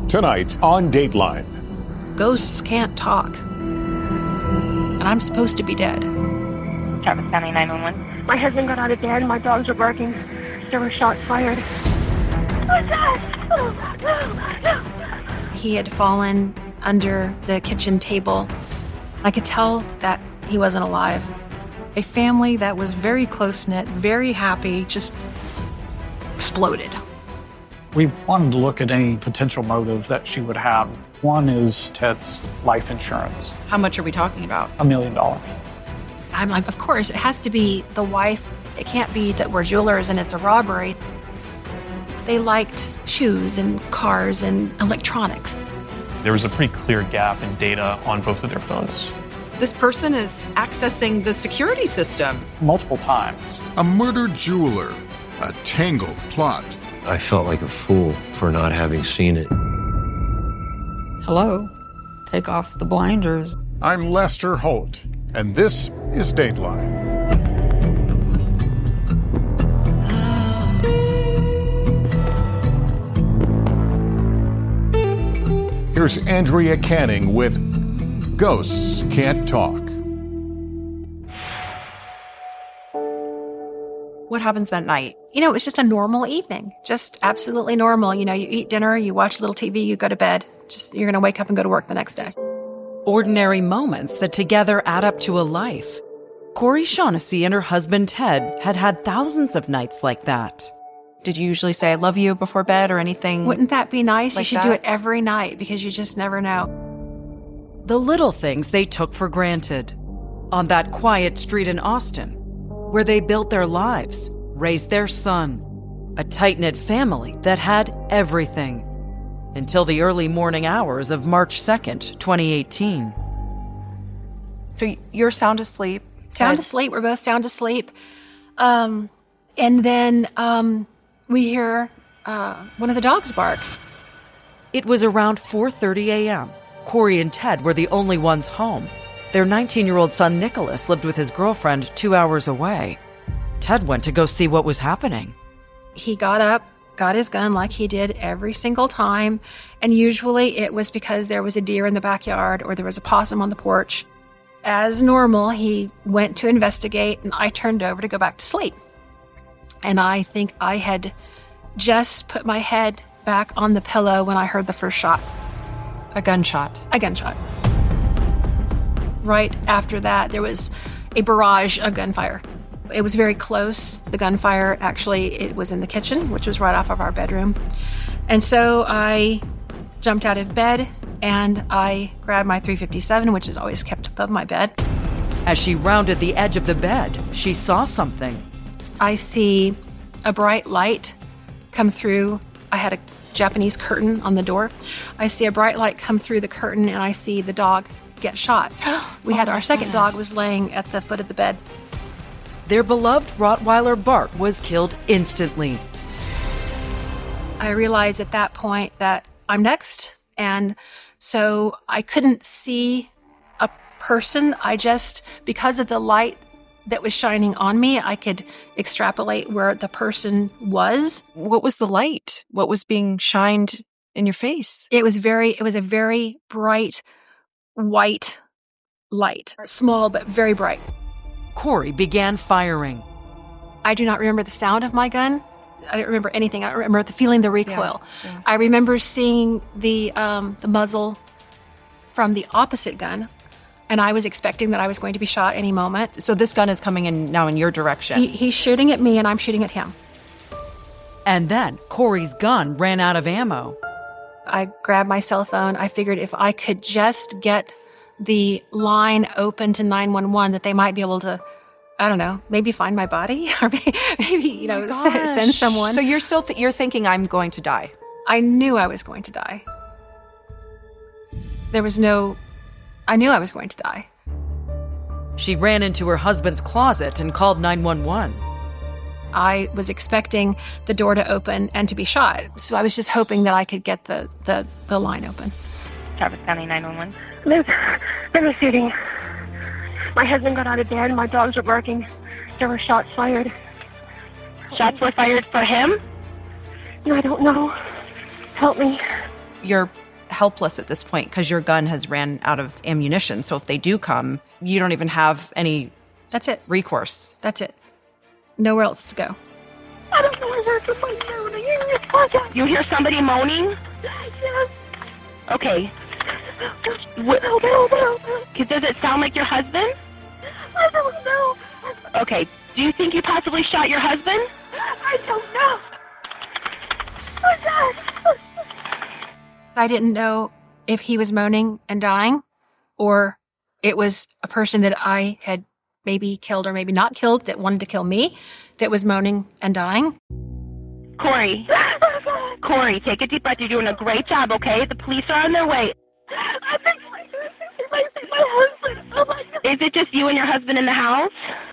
Tonight on Dateline. Ghosts can't talk. And I'm supposed to be dead. Travis County 911. My husband got out of bed. My dogs were barking. There were shots fired. He had fallen under the kitchen table. I could tell that he wasn't alive. A family that was very close-knit, very happy, just exploded. We wanted to look at any potential motive that she would have. One is Ted's life insurance. How much are we talking about? $1 million. I'm like, of course, it has to be the wife. It can't be that we're jewelers and it's a robbery. They liked shoes and cars and electronics. There was a pretty clear gap in data on both of their phones. This person is accessing the security system. Multiple times. A murdered jeweler. A tangled plot. I felt like a fool for not having seen it. Hello? Take off the blinders. I'm Lester Holt, and this is Dateline. Here's Andrea Canning with Ghosts Can't Talk. What happens that night? You know, it was just a normal evening. Just absolutely normal. You know, you eat dinner, you watch a little TV, you go to bed. Just you're going to wake up and go to work the next day. Ordinary moments that together add up to a life. Corey Shaughnessy and her husband Ted had had thousands of nights like that. Did you usually say I love you before bed or anything? Wouldn't that be nice? Like you should do it every night because you just never know. The little things they took for granted. On that quiet street in Austin, where they built their lives, raised their son. A tight-knit family that had everything. Until the early morning hours of March 2nd, 2018. So you're sound asleep? Sound asleep. We're both sound asleep. And then we hear one of the dogs bark. It was around 4:30 a.m. Corey and Ted were the only ones home. Their 19-year-old son, Nicholas, lived with his girlfriend 2 hours away. Ted went to go see what was happening. He got up, got his gun like he did every single time, and usually it was because there was a deer in the backyard or there was a possum on the porch. As normal, he went to investigate, and I turned over to go back to sleep. And I think I had just put my head back on the pillow when I heard the first shot. A gunshot. A gunshot. Right after that, there was a barrage of gunfire. It was very close. The gunfire, actually, it was in the kitchen, which was right off of our bedroom. And so I jumped out of bed and I grabbed my .357, which is always kept above my bed. As she rounded the edge of the bed, she saw something. I see a bright light come through. I had a Japanese curtain on the door. I see a bright light come through the curtain and I see the dog get shot. We had our second dog was laying at the foot of the bed. Their beloved Rottweiler Bart was killed instantly. I realized at that point that I'm next, and so I couldn't see a person. I just, because of the light that was shining on me, I could extrapolate where the person was. What was the light? What was being shined in your face? It was a very bright white light. Small, but very bright. Corey began firing. I do not remember the sound of my gun. I don't remember anything. I don't remember the feeling the recoil. Yeah. I remember seeing the muzzle from the opposite gun, and I was expecting that I was going to be shot any moment. So this gun is coming in now in your direction. He's shooting at me, and I'm shooting at him. And then Corey's gun ran out of ammo. I grabbed my cell phone. I figured if I could just get the line open to 911, that they might be able to, I don't know, maybe find my body or maybe send someone. So you're still you're thinking I'm going to die. I knew I was going to die. I knew I was going to die. She ran into her husband's closet and called 911. I was expecting the door to open and to be shot. So I was just hoping that I could get the line open. Travis County 911. There was shooting. My husband got out of bed. My dogs were barking. There were shots fired. Shots were fired for him? I don't know. Help me. you're helpless at this point because your gun has ran out of ammunition. So if they do come, you don't even have any That's it. recourse. That's it. Nowhere else to go. I don't know where to find you. You hear somebody moaning? Yes. Okay. Does it sound like your husband? I don't know. Okay. Do you think you possibly shot your husband? I don't know. Oh, God. I didn't know if he was moaning and dying or it was a person that I had maybe killed or maybe not killed that wanted to kill me that was moaning and dying. Corey, take a deep breath. You're doing a great job, okay? The police are on their way. I think my husband. Oh, my God. Is it just you and your husband in the house?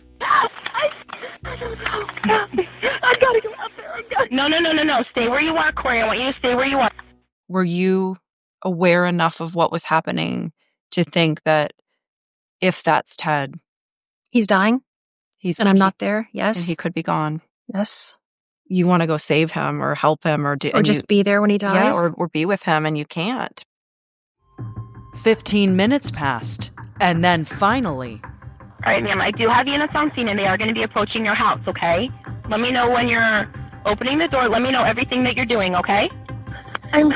I don't know. I gotta go out there. No. Stay where you are, Corey. I want you to stay where you are. Were you aware enough of what was happening to think that if that's Ted, he's dying, and I'm not there? Yes, and he could be gone. Yes, you want to go save him or help him or just be there when he dies. Yeah, or be with him, and you can't. 15 minutes passed, and then finally. All right, ma'am, I do have units on scene, and they are going to be approaching your house, okay? Let me know when you're opening the door. Let me know everything that you're doing, okay? I'm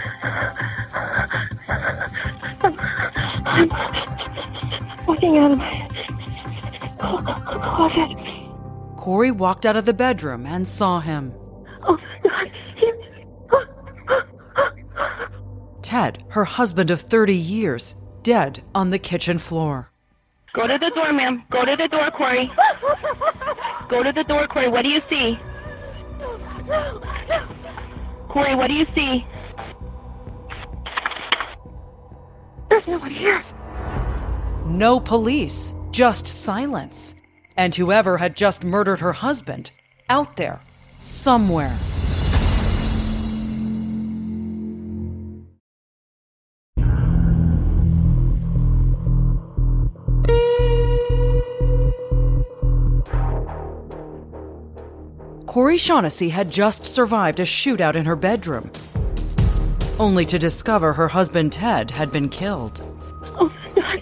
walking out of my closet. Corey walked out of the bedroom and saw him. Oh, God. Ted, her husband of 30 years, dead on the kitchen floor. Go to the door, ma'am. Go to the door, Corey. Go to the door, Corey. What do you see? Corey, what do you see? There's no one here. No police, just silence. And whoever had just murdered her husband, out there, somewhere. Corey Shaughnessy had just survived a shootout in her bedroom, only to discover her husband Ted had been killed. Oh, God.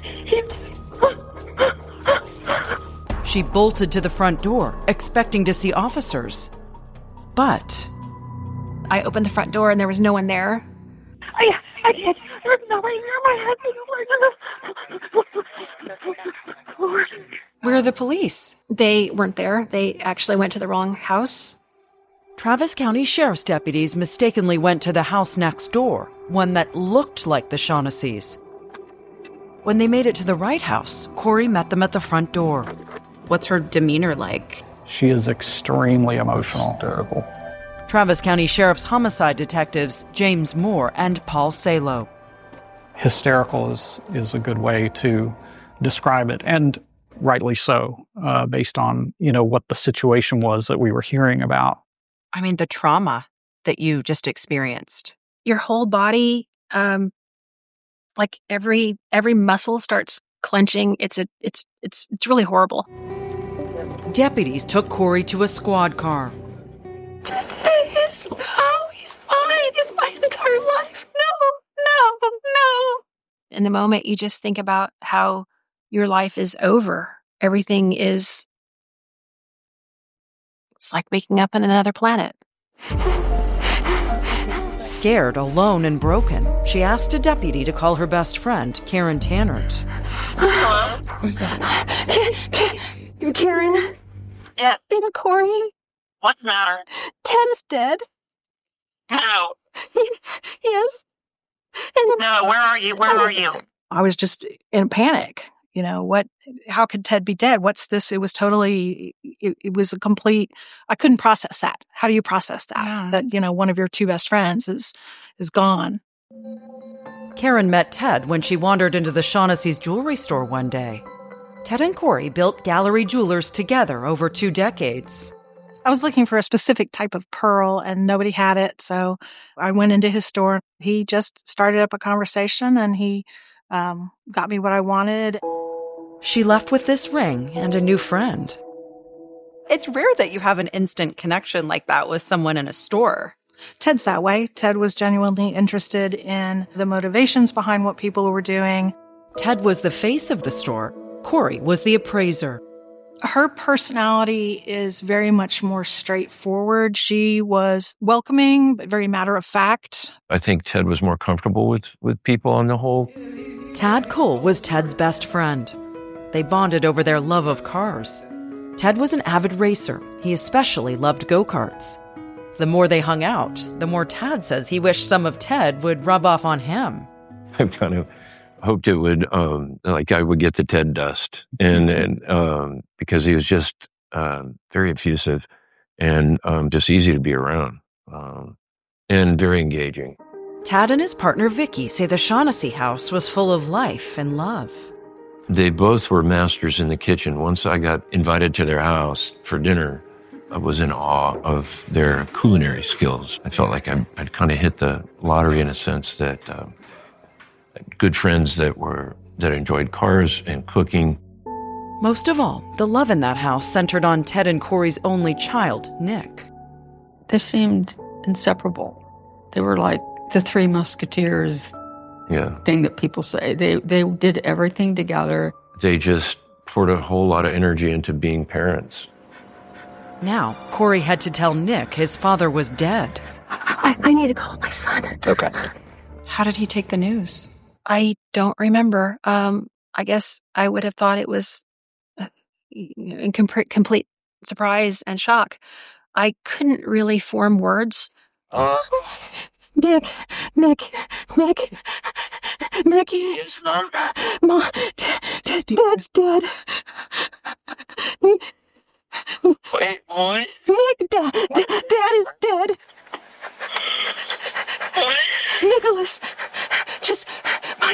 She bolted to the front door, expecting to see officers. But I opened the front door and there was no one there. I can't. There's nobody near my husband. Where are the police? They weren't there. They actually went to the wrong house. Travis County Sheriff's deputies mistakenly went to the house next door, one that looked like the Shaughnessy's. When they made it to the right house, Corey met them at the front door. What's her demeanor like? She is extremely emotional. Terrible. Travis County Sheriff's homicide detectives James Moore and Paul Salo. Hysterical is a good way to describe it, and rightly so, based on, what the situation was that we were hearing about. I mean, the trauma that you just experienced. Your whole body, like every muscle starts clenching. It's really horrible. Deputies took Corey to a squad car. He's fine. He's my entire life. No. In the moment, you just think about how your life is over. Everything is, it's like waking up on another planet. Scared, alone, and broken, she asked a deputy to call her best friend, Karen Tannert. Karen? Yeah. It's Corey. What's the matter? Ted's dead. No. Yes. No, where are you? Where are you? I was just in panic. How could Ted be dead? What's this? It was totally, it was a complete, I couldn't process that. How do you process that? Yeah. That, one of your two best friends is gone. Karen met Ted when she wandered into the Shaughnessy's jewelry store one day. Ted and Corey built Gallery Jewelers together over 2 decades. I was looking for a specific type of pearl and nobody had it. So I went into his store. He just started up a conversation and he got me what I wanted. She left with this ring and a new friend. It's rare that you have an instant connection like that with someone in a store. Ted's that way. Ted was genuinely interested in the motivations behind what people were doing. Ted was the face of the store. Corey was the appraiser. Her personality is very much more straightforward. She was welcoming, but very matter of fact. I think Ted was more comfortable with people on the whole. Tad Cole was Ted's best friend. They bonded over their love of cars. Ted was an avid racer. He especially loved go-karts. The more they hung out, the more Tad says he wished some of Ted would rub off on him. I kind of hoped it would, I would get the Ted dust. And because he was just very effusive and just easy to be around and very engaging. Tad and his partner Vicky say the Shaughnessy house was full of life and love. They both were masters in the kitchen. Once I got invited to their house for dinner, I was in awe of their culinary skills. I felt like I'd kind of hit the lottery in a sense that good friends that enjoyed cars and cooking. Most of all, the love in that house centered on Ted and Corey's only child, Nick. They seemed inseparable. They were like the Three Musketeers thing that people say. They did everything together. They just poured a whole lot of energy into being parents. Now, Corey had to tell Nick his father was dead. I need to call my son. Okay. How did he take the news? I don't remember. I guess I would have thought it was in complete surprise and shock. I couldn't really form words. Nick. Yes, Mom. Dad's dead. Wait, what? Nick, Dad is dead. What? Nicholas, just, I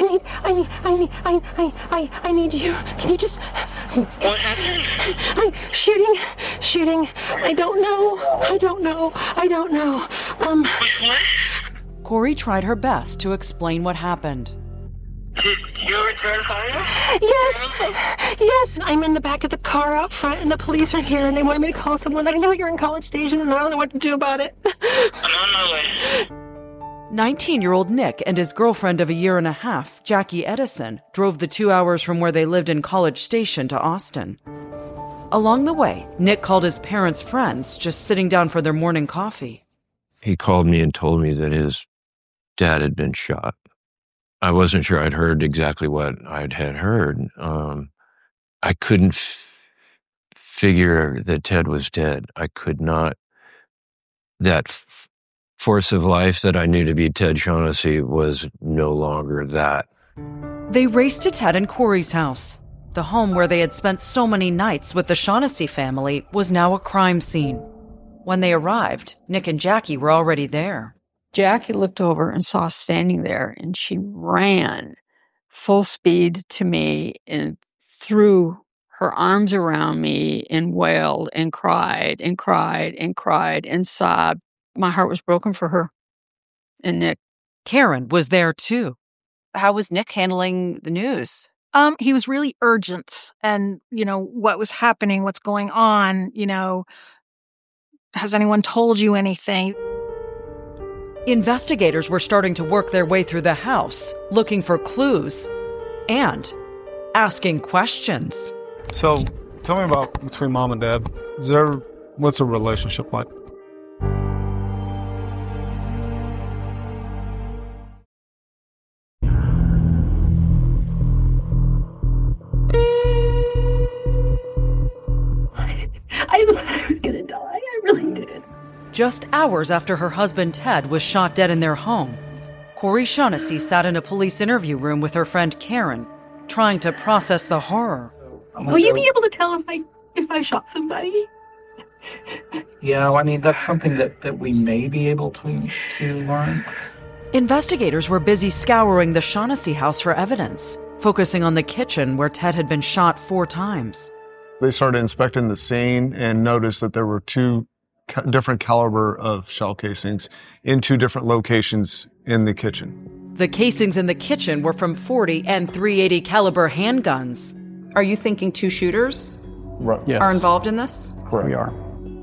need you. Can you just... What happened? Shooting. I don't know. What? Corey tried her best to explain what happened. Did you return home? Yes. I'm in the back of the car out front, and the police are here, and they wanted me to call someone. I know you're in College Station, and I don't know what to do about it. I'm on my way. 19-year-old Nick and his girlfriend of a year and a half, Jackie Edison, drove the 2 hours from where they lived in College Station to Austin. Along the way, Nick called his parents' friends, just sitting down for their morning coffee. He called me and told me that his dad had been shot. I wasn't sure I'd heard exactly what I had heard. I couldn't figure that Ted was dead. I could not. That force of life that I knew to be Ted Shaughnessy was no longer that. They raced to Ted and Corey's house. The home where they had spent so many nights with the Shaughnessy family was now a crime scene. When they arrived, Nick and Jackie were already there. Jackie looked over and saw us standing there, and she ran full speed to me and threw her arms around me and wailed and cried and sobbed. My heart was broken for her and Nick. Karen was there too. How was Nick handling the news? He was really urgent, and, what was happening, what's going on, has anyone told you anything? Investigators were starting to work their way through the house, looking for clues and asking questions. So, tell me about between Mom and Dad. What's a relationship like? I was gonna die. I really did. Just hours after her husband Ted was shot dead in their home, Corey Shaughnessy sat in a police interview room with her friend Karen, trying to process the horror. Will you be able to tell if I shot somebody? Yeah, that's something that we may be able to learn. Investigators were busy scouring the Shaughnessy house for evidence, focusing on the kitchen where Ted had been shot 4 times. They started inspecting the scene and noticed that there were 2 different caliber of shell casings in 2 different locations in the kitchen. The casings in the kitchen were from .40 and .380 caliber handguns. Are you thinking 2 shooters Yes. are involved in this? Correct. We are.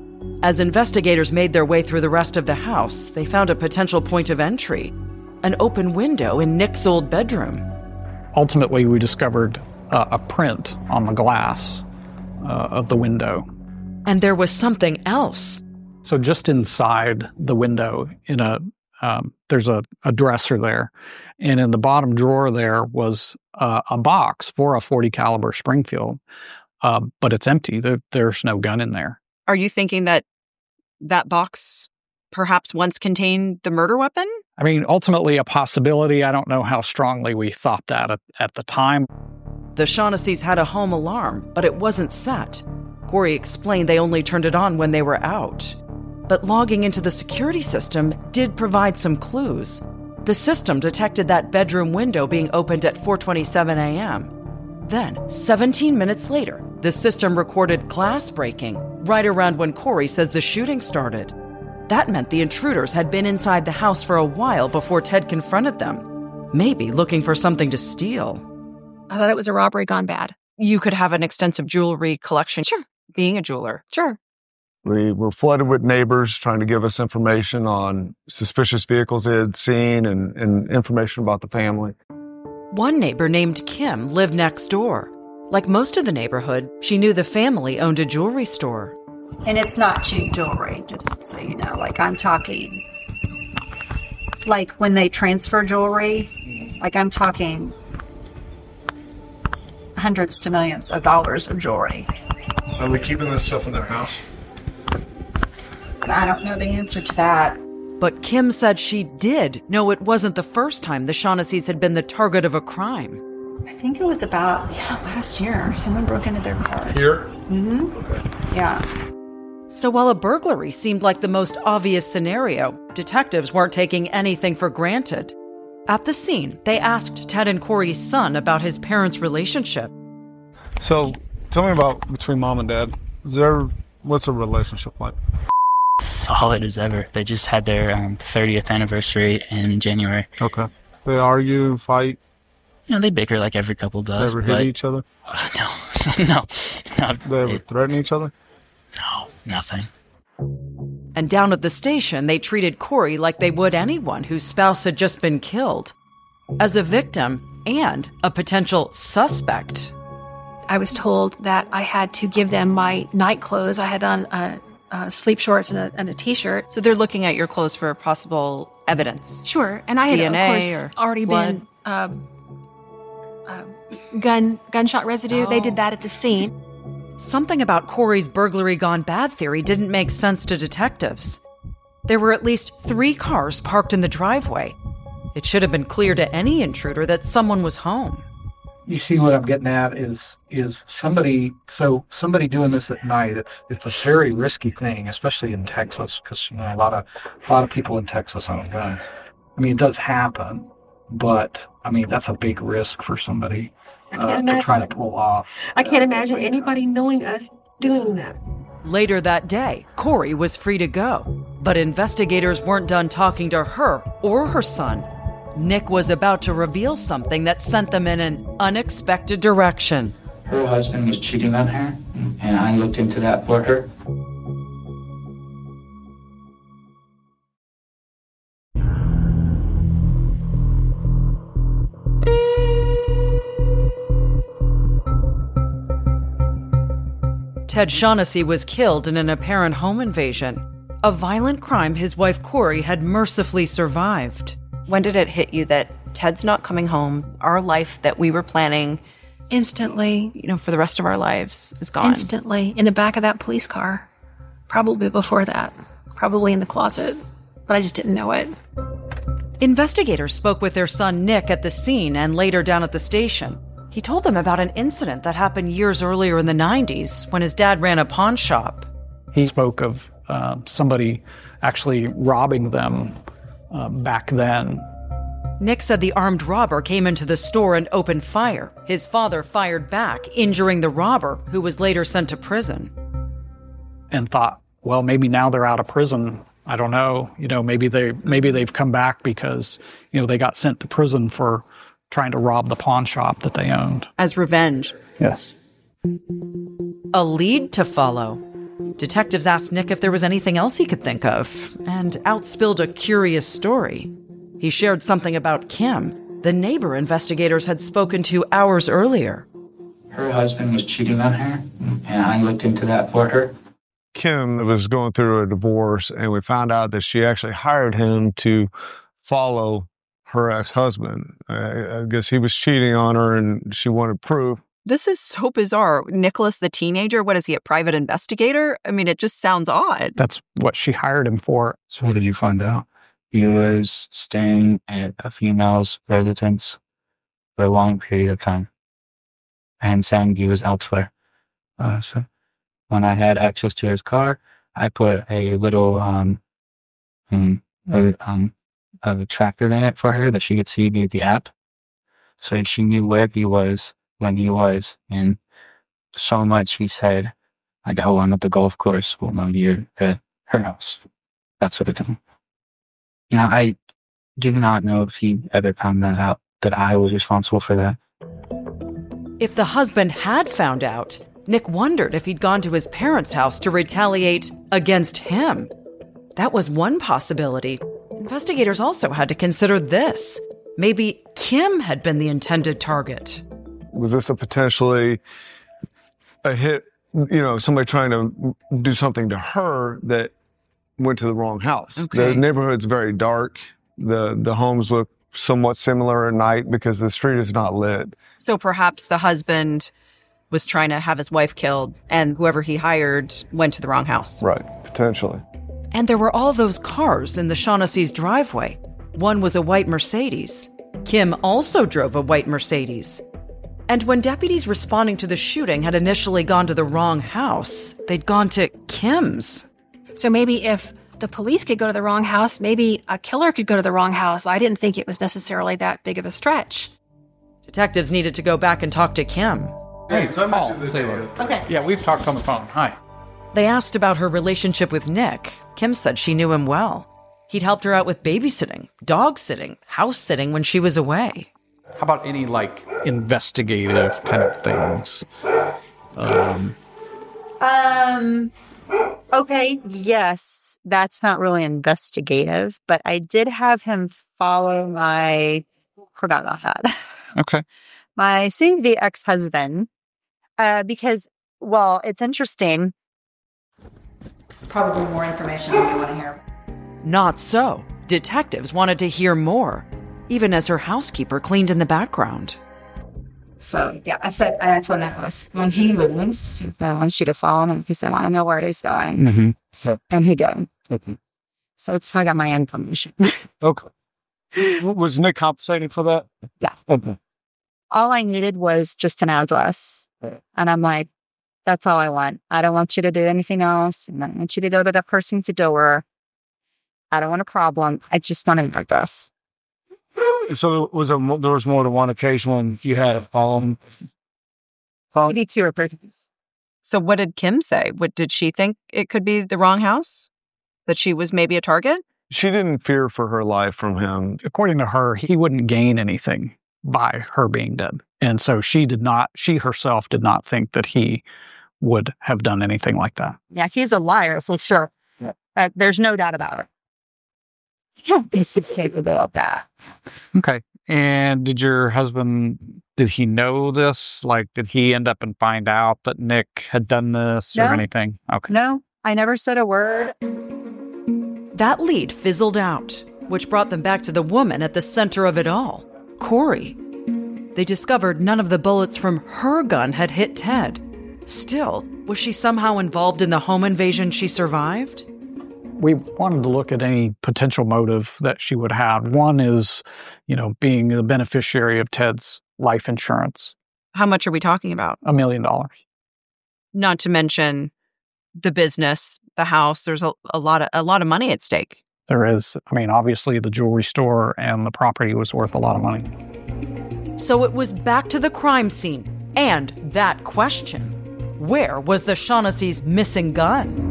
As investigators made their way through the rest of the house, they found a potential point of entry, an open window in Nick's old bedroom. Ultimately, we discovered a print on the glass of the window. And there was something else. So just inside the window, there's a dresser there, and in the bottom drawer there was a box for a .40 caliber Springfield, but it's empty. There's no gun in there. Are you thinking that box perhaps once contained the murder weapon? I mean, ultimately a possibility. I don't know how strongly we thought that at the time. The Shaughnessy's had a home alarm, but it wasn't set. Corey explained they only turned it on when they were out. But logging into the security system did provide some clues. The system detected that bedroom window being opened at 4:27 a.m. Then, 17 minutes later, the system recorded glass breaking right around when Corey says the shooting started. That meant the intruders had been inside the house for a while before Ted confronted them, maybe looking for something to steal. I thought it was a robbery gone bad. You could have an extensive jewelry collection. Sure. Being a jeweler. Sure. We were flooded with neighbors trying to give us information on suspicious vehicles they had seen and information about the family. One neighbor named Kim lived next door. Like most of the neighborhood, she knew the family owned a jewelry store. And it's not cheap jewelry, just so you know. Like, I'm talking, like, when they transfer jewelry, like, I'm talking hundreds to millions of dollars of jewelry. Are they keeping this stuff in their house? I don't know the answer to that. But Kim said she did know it wasn't the first time the Shaughnessy's had been the target of a crime. I think it was about, last year. Someone broke into their car. Here? Mm-hmm. Yeah. So while a burglary seemed like the most obvious scenario, detectives weren't taking anything for granted. At the scene, they asked Ted and Corey's son about his parents' relationship. So, tell me about between mom and dad. What's a relationship like? Solid as ever. They just had their 30th anniversary in January. Okay. They argue, fight? They bicker like every couple does. They ever hit each other? No. No. They ever threaten each other? No, nothing. And down at the station, they treated Corey like they would anyone whose spouse had just been killed, as a victim and a potential suspect. I was told that I had to give them my night clothes. I had on sleep shorts and a T-shirt. So they're looking at your clothes for possible evidence. Sure, and I had, DNA of course, already been gunshot residue. They did that at the scene. Something about Corey's burglary gone bad theory didn't make sense to detectives. There were at least 3 cars parked in the driveway. It should have been clear to any intruder that someone was home. You see what I'm getting at is somebody doing this at night. It's a very risky thing, especially in Texas, because a lot of people in Texas own guns. I mean, it does happen, but I mean that's a big risk for somebody to try to pull off. I can't imagine anybody knowing us doing that. Later that day, Corey was free to go, but investigators weren't done talking to her or her son. Nick was about to reveal something that sent them in an unexpected direction. Her husband was cheating on her, and I looked into that for her. Ted Shaughnessy was killed in an apparent home invasion, a violent crime his wife Corey had mercifully survived. When did it hit you that Ted's not coming home, our life that we were planning instantly, for the rest of our lives is gone? Instantly, in the back of that police car. Probably before that. Probably in the closet. But I just didn't know it. Investigators spoke with their son Nick at the scene and later down at the station. He told them about an incident that happened years earlier in the 90s when his dad ran a pawn shop. He spoke of somebody actually robbing them back then. Nick said the armed robber came into the store and opened fire. His father fired back, injuring the robber, who was later sent to prison. And thought, well, maybe now they're out of prison. I don't know. Maybe they've come back because, they got sent to prison for trying to rob the pawn shop that they owned. As revenge. Yes. A lead to follow. Detectives asked Nick if there was anything else he could think of, and outspilled a curious story. He shared something about Kim, the neighbor investigators had spoken to hours earlier. Her husband was cheating on her, and I looked into that for her. Kim was going through a divorce, and we found out that she actually hired him to follow her ex-husband. I guess he was cheating on her, and she wanted proof. This is so bizarre. Nicholas, the teenager, what is he, a private investigator? I mean, it just sounds odd. That's what she hired him for. So what did you find out? He was staying at a female's residence for a long period of time and saying he was elsewhere. So when I had access to his car, I put a little a tracker in it for her that she could see via the app. So she knew where he was when he was. And so much he said, I got one at the golf course one year at her house. That's what it did. You know, I do not know if he ever found that out, that I was responsible for that. If the husband had found out, Nick wondered if he'd gone to his parents' house to retaliate against him. That was one possibility. Investigators also had to consider this. Maybe Kim had been the intended target. Was this a potentially a hit, somebody trying to do something to her that went to the wrong house? Okay. The neighborhood's very dark. The homes look somewhat similar at night because the street is not lit. So perhaps the husband was trying to have his wife killed, and whoever he hired went to the wrong house. Right, potentially. And there were all those cars in the Shaughnessy's driveway. One was a white Mercedes. Kim also drove a white Mercedes. And when deputies responding to the shooting had initially gone to the wrong house, they'd gone to Kim's. So maybe if the police could go to the wrong house, maybe a killer could go to the wrong house. I didn't think it was necessarily that big of a stretch. Detectives needed to go back and talk to Kim. Hey, call Sailor. Okay. Yeah, we've talked on the phone. Hi. They asked about her relationship with Nick. Kim said she knew him well. He'd helped her out with babysitting, dog sitting, house sitting when she was away. How about any, investigative kind of things? Okay, yes. That's not really investigative, but I did have him follow forgot about that. Okay. My soon-to-be ex-husband, because, it's interesting. Probably more information than you want to hear. Not so. Detectives wanted to hear more, even as her housekeeper cleaned in the background. So, yeah, I told Nicholas, when he moves, I want you to follow him. He said, I know where he's going. Mm-hmm. So, and he did. Mm-hmm. So I got my information. Okay. Was Nick compensating for that? Yeah. Okay. All I needed was just an address. And I'm like, that's all I want. I don't want you to do anything else. And I don't want you to go to that person's door. I don't want a problem. I just want an address. So there was more than one occasion when you had to follow him? Maybe two or three times. So what did Kim say? Did she think it could be the wrong house? That she was maybe a target? She didn't fear for her life from him. According to her, he wouldn't gain anything by her being dead. And so she herself did not think that he would have done anything like that. Yeah, he's a liar for sure. Yeah. There's no doubt about it. He's capable of that. Okay. And did your husband, did he know this? Did he end up and find out that Nick had done this or anything? Okay. No, I never said a word. That lead fizzled out, which brought them back to the woman at the center of it all, Corey. They discovered none of the bullets from her gun had hit Ted. Still, was she somehow involved in the home invasion she survived? We wanted to look at any potential motive that she would have. One is, being the beneficiary of Ted's life insurance. How much are we talking about? $1 million. Not to mention the business, the house. There's a lot of money at stake. There is. Obviously the jewelry store and the property was worth a lot of money. So it was back to the crime scene and that question. Where was the Shaughnessy's missing gun?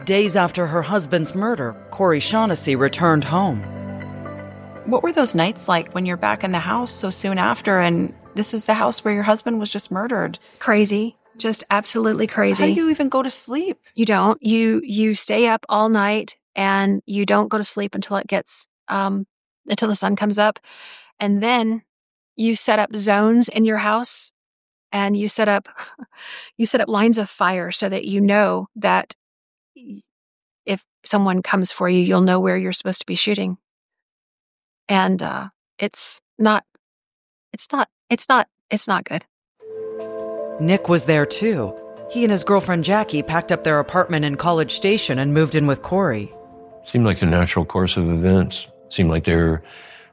Days after her husband's murder, Corey Shaughnessy returned home. What were those nights like when you're back in the house so soon after, and this is the house where your husband was just murdered? Crazy. Just absolutely crazy. How do you even go to sleep? You don't. You stay up all night, and you don't go to sleep until it gets until the sun comes up, and then you set up zones in your house, and you set up lines of fire so that you know that if someone comes for you, you'll know where you're supposed to be shooting. And it's not good. Nick was there too. He and his girlfriend Jackie packed up their apartment in College Station and moved in with Corey. Seemed like the natural course of events. Seemed like they were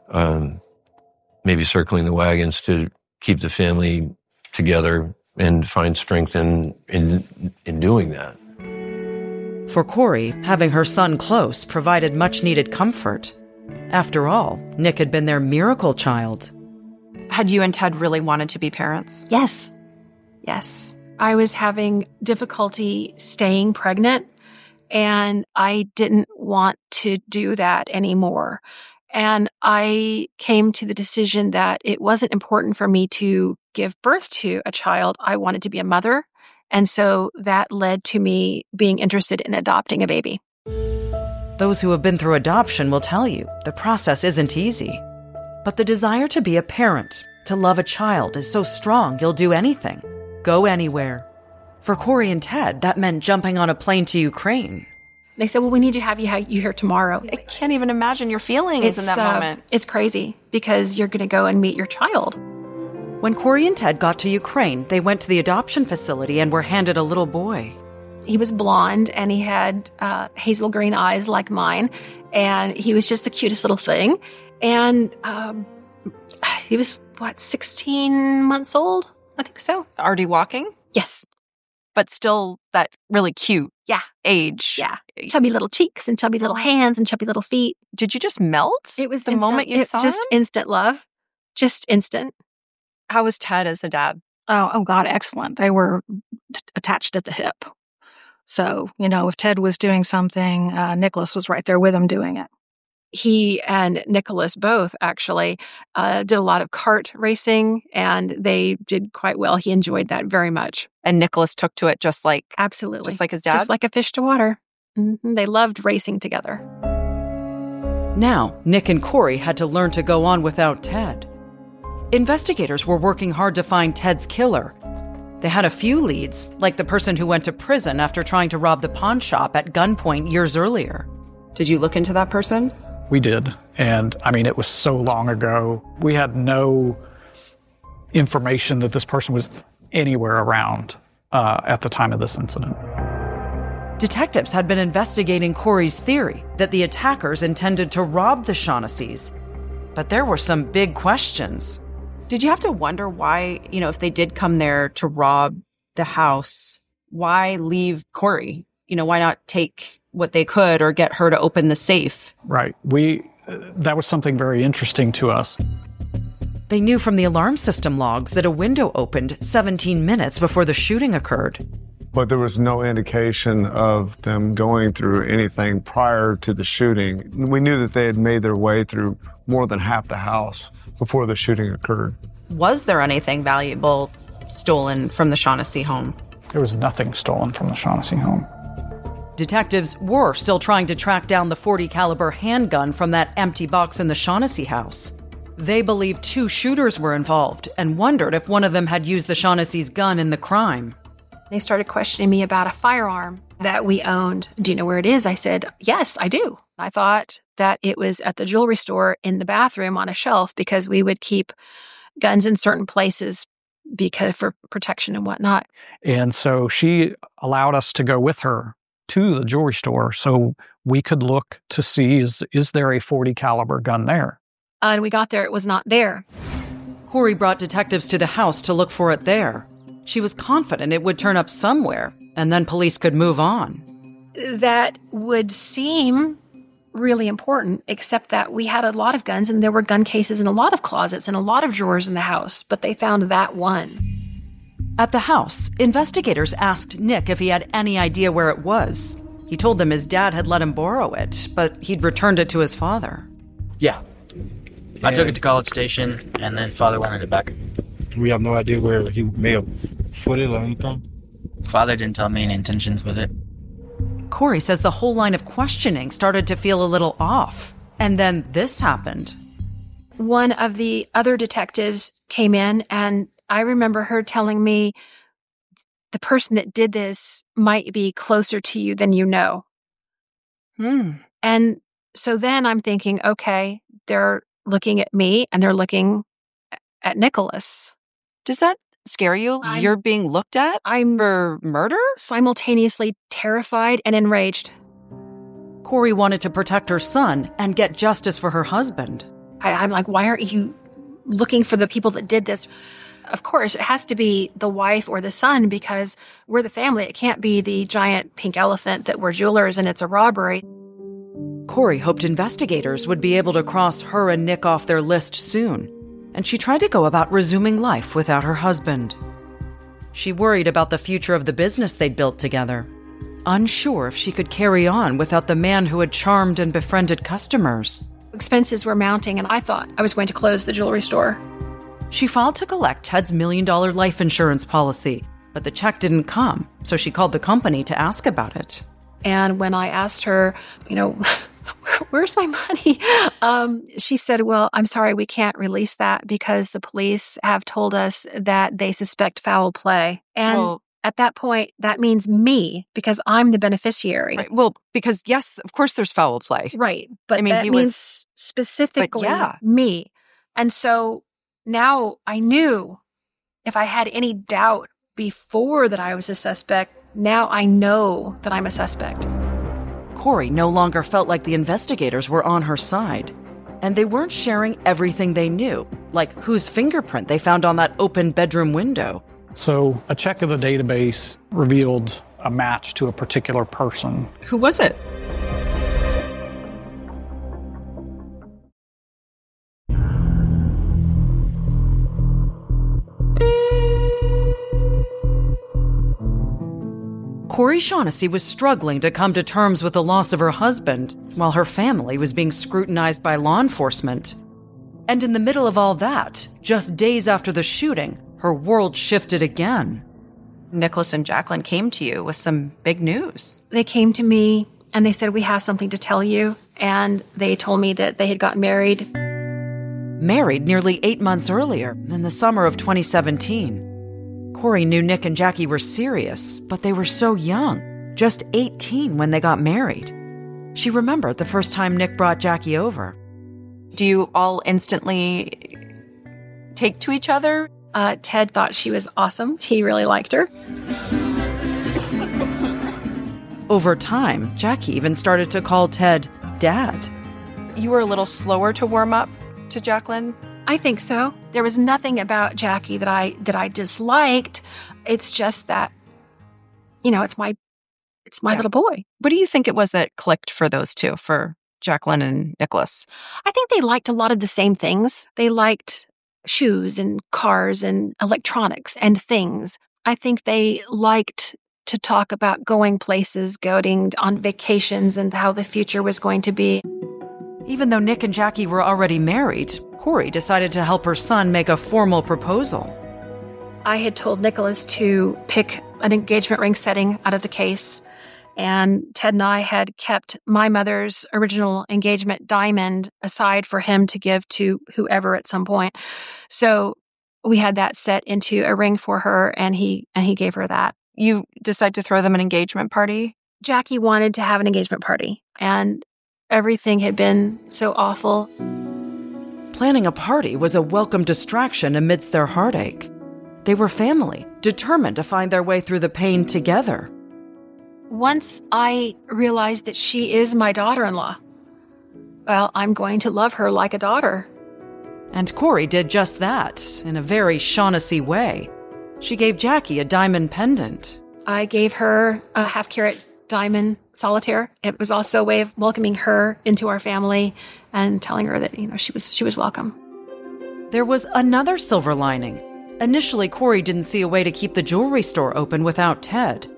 maybe circling the wagons to keep the family together and find strength in doing that. For Corey, having her son close provided much-needed comfort. After all, Nick had been their miracle child. Had you and Ted really wanted to be parents? Yes. Yes. I was having difficulty staying pregnant, and I didn't want to do that anymore. And I came to the decision that it wasn't important for me to give birth to a child. I wanted to be a mother. And so that led to me being interested in adopting a baby. Those who have been through adoption will tell you the process isn't easy. But the desire to be a parent, to love a child, is so strong you'll do anything, go anywhere. For Corey and Ted, that meant jumping on a plane to Ukraine. They said, well, we need to have you here tomorrow. I can't even imagine your feelings in that moment. It's crazy because you're going to go and meet your child. When Corey and Ted got to Ukraine, they went to the adoption facility and were handed a little boy. He was blonde and he had hazel green eyes like mine. And he was just the cutest little thing. And he was, 16 months old? I think so. Already walking? Yes. But still that really cute age. Yeah. Chubby little cheeks and chubby little hands and chubby little feet. Did you just melt? It was the moment you saw just him? instant love. Just instant. How was Ted as a dad? Oh God, excellent. They were attached at the hip. So, if Ted was doing something, Nicholas was right there with him doing it. He and Nicholas both actually did a lot of kart racing, and they did quite well. He enjoyed that very much. And Nicholas took to it just like his dad? Just like a fish to water. Mm-hmm. They loved racing together. Now, Nick and Corey had to learn to go on without Ted. Investigators were working hard to find Ted's killer. They had a few leads, like the person who went to prison after trying to rob the pawn shop at gunpoint years earlier. Did you look into that person? We did. And it was so long ago. We had no information that this person was anywhere around at the time of this incident. Detectives had been investigating Corey's theory that the attackers intended to rob the Shaughnessy's. But there were some big questions. Did you have to wonder why, if they did come there to rob the house, why leave Corey? Why not take what they could or get her to open the safe? Right. That was something very interesting to us. They knew from the alarm system logs that a window opened 17 minutes before the shooting occurred. But there was no indication of them going through anything prior to the shooting. We knew that they had made their way through more than half the house before the shooting occurred. Was there anything valuable stolen from the Shaughnessy home? There was nothing stolen from the Shaughnessy home. Detectives were still trying to track down the .40 caliber handgun from that empty box in the Shaughnessy house. They believed 2 shooters were involved and wondered if one of them had used the Shaughnessy's gun in the crime. They started questioning me about a firearm that we owned. Do you know where it is? I said, yes, I do. I thought that it was at the jewelry store in the bathroom on a shelf because we would keep guns in certain places for protection and whatnot. And so she allowed us to go with her to the jewelry store so we could look to see, is there a .40 caliber gun there? And we got there, it was not there. Corey brought detectives to the house to look for it there. She was confident it would turn up somewhere, and then police could move on. That would seem really important, except that we had a lot of guns, and there were gun cases in a lot of closets and a lot of drawers in the house, but they found that one. At the house, investigators asked Nick if he had any idea where it was. He told them his dad had let him borrow it, but he'd returned it to his father. Yeah. I took it to College Station, and then Father wanted it back. We have no idea where he may have put it or anything? Father didn't tell me any intentions with it. Corey says the whole line of questioning started to feel a little off. And then this happened. One of the other detectives came in, and I remember her telling me, the person that did this might be closer to you than you know. And so then I'm thinking, okay, they're looking at me and they're looking at Nicholas. Does that scare you? You're being looked at for murder? Simultaneously terrified and enraged. Corey wanted to protect her son and get justice for her husband. I'm like, why aren't you looking for the people that did this? Of course, it has to be the wife or the son because we're the family. It can't be the giant pink elephant that we're jewelers and it's a robbery. Corey hoped investigators would be able to cross her and Nick off their list soon, and she tried to go about resuming life without her husband. She worried about the future of the business they'd built together, unsure if she could carry on without the man who had charmed and befriended customers. Expenses were mounting, and I thought I was going to close the jewelry store. She filed to collect Ted's $1 million life insurance policy, but the check didn't come, so she called the company to ask about it. And when I asked her, where's my money? She said, well, I'm sorry, we can't release that because the police have told us that they suspect foul play. And at that point, that means me because I'm the beneficiary. Right. Well, because yes, of course there's foul play. Right. But that means specifically me. And so now I knew if I had any doubt before that I was a suspect, now I know that I'm a suspect. Corey no longer felt like the investigators were on her side, and they weren't sharing everything they knew, like whose fingerprint they found on that open bedroom window. So a check of the database revealed a match to a particular person. Who was it? Corey Shaughnessy was struggling to come to terms with the loss of her husband while her family was being scrutinized by law enforcement. And in the middle of all that, just days after the shooting, her world shifted again. Nicholas and Jacqueline came to you with some big news. They came to me and they said, we have something to tell you. And they told me that they had gotten married. Married nearly 8 months earlier, in the summer of 2017. Corey knew Nick and Jackie were serious, but they were so young, just 18 when they got married. She remembered the first time Nick brought Jackie over. Do you all instantly take to each other? Ted thought she was awesome. He really liked her. Over time, Jackie even started to call Ted Dad. You were a little slower to warm up to Jacqueline? I think so. There was nothing about Jackie that I disliked. It's just that, it's my little boy. What do you think it was that clicked for those two, for Jacqueline and Nicholas? I think they liked a lot of the same things. They liked shoes and cars and electronics and things. I think they liked to talk about going places, going on vacations and how the future was going to be. Even though Nick and Jackie were already married, Corey decided to help her son make a formal proposal. I had told Nicholas to pick an engagement ring setting out of the case, and Ted and I had kept my mother's original engagement diamond aside for him to give to whoever at some point. So we had that set into a ring for her, and he gave her that. You decide to throw them an engagement party? Jackie wanted to have an engagement party, and everything had been so awful. Planning a party was a welcome distraction amidst their heartache. They were family, determined to find their way through the pain together. Once I realized that she is my daughter-in-law, well, I'm going to love her like a daughter. And Corey did just that, in a very Shaughnessy way. She gave Jackie a diamond pendant. I gave her a half-carat diamond solitaire. It was also a way of welcoming her into our family and telling her that, she was welcome. There was another silver lining. Initially, Corey didn't see a way to keep the jewelry store open without Ted.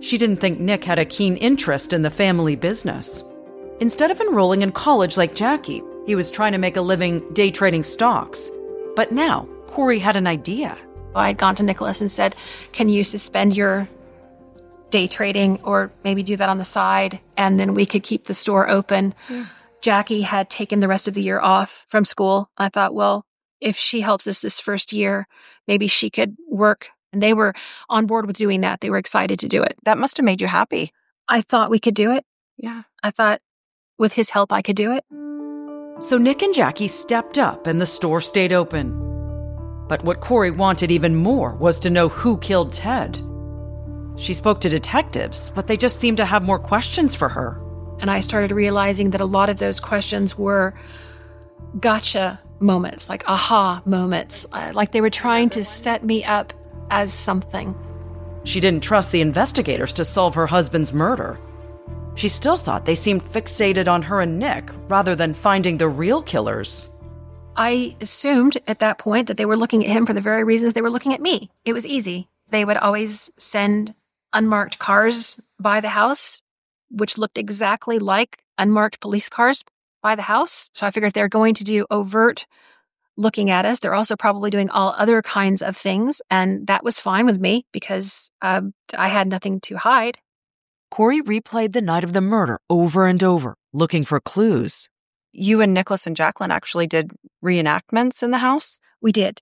She didn't think Nick had a keen interest in the family business. Instead of enrolling in college like Jackie, he was trying to make a living day trading stocks. But now, Corey had an idea. I had gone to Nicholas and said, can you suspend your day trading or maybe do that on the side, and then we could keep the store open. Yeah. Jackie had taken the rest of the year off from school. I thought, well, if she helps us this first year, maybe she could work. And they were on board with doing that. They were excited to do it. That must have made you happy. I thought we could do it. Yeah. I thought with his help, I could do it. So Nick and Jackie stepped up and the store stayed open. But what Corey wanted even more was to know who killed Ted. She spoke to detectives, but they just seemed to have more questions for her. And I started realizing that a lot of those questions were gotcha moments, like aha moments, like they were trying to set me up as something. She didn't trust the investigators to solve her husband's murder. She still thought they seemed fixated on her and Nick rather than finding the real killers. I assumed at that point that they were looking at him for the very reasons they were looking at me. It was easy. They would always send unmarked cars by the house, which looked exactly like unmarked police cars by the house. So I figured if they're going to do overt looking at us, they're also probably doing all other kinds of things. And that was fine with me because I had nothing to hide. Corey replayed the night of the murder over and over, looking for clues. You and Nicholas and Jacqueline actually did reenactments in the house? We did.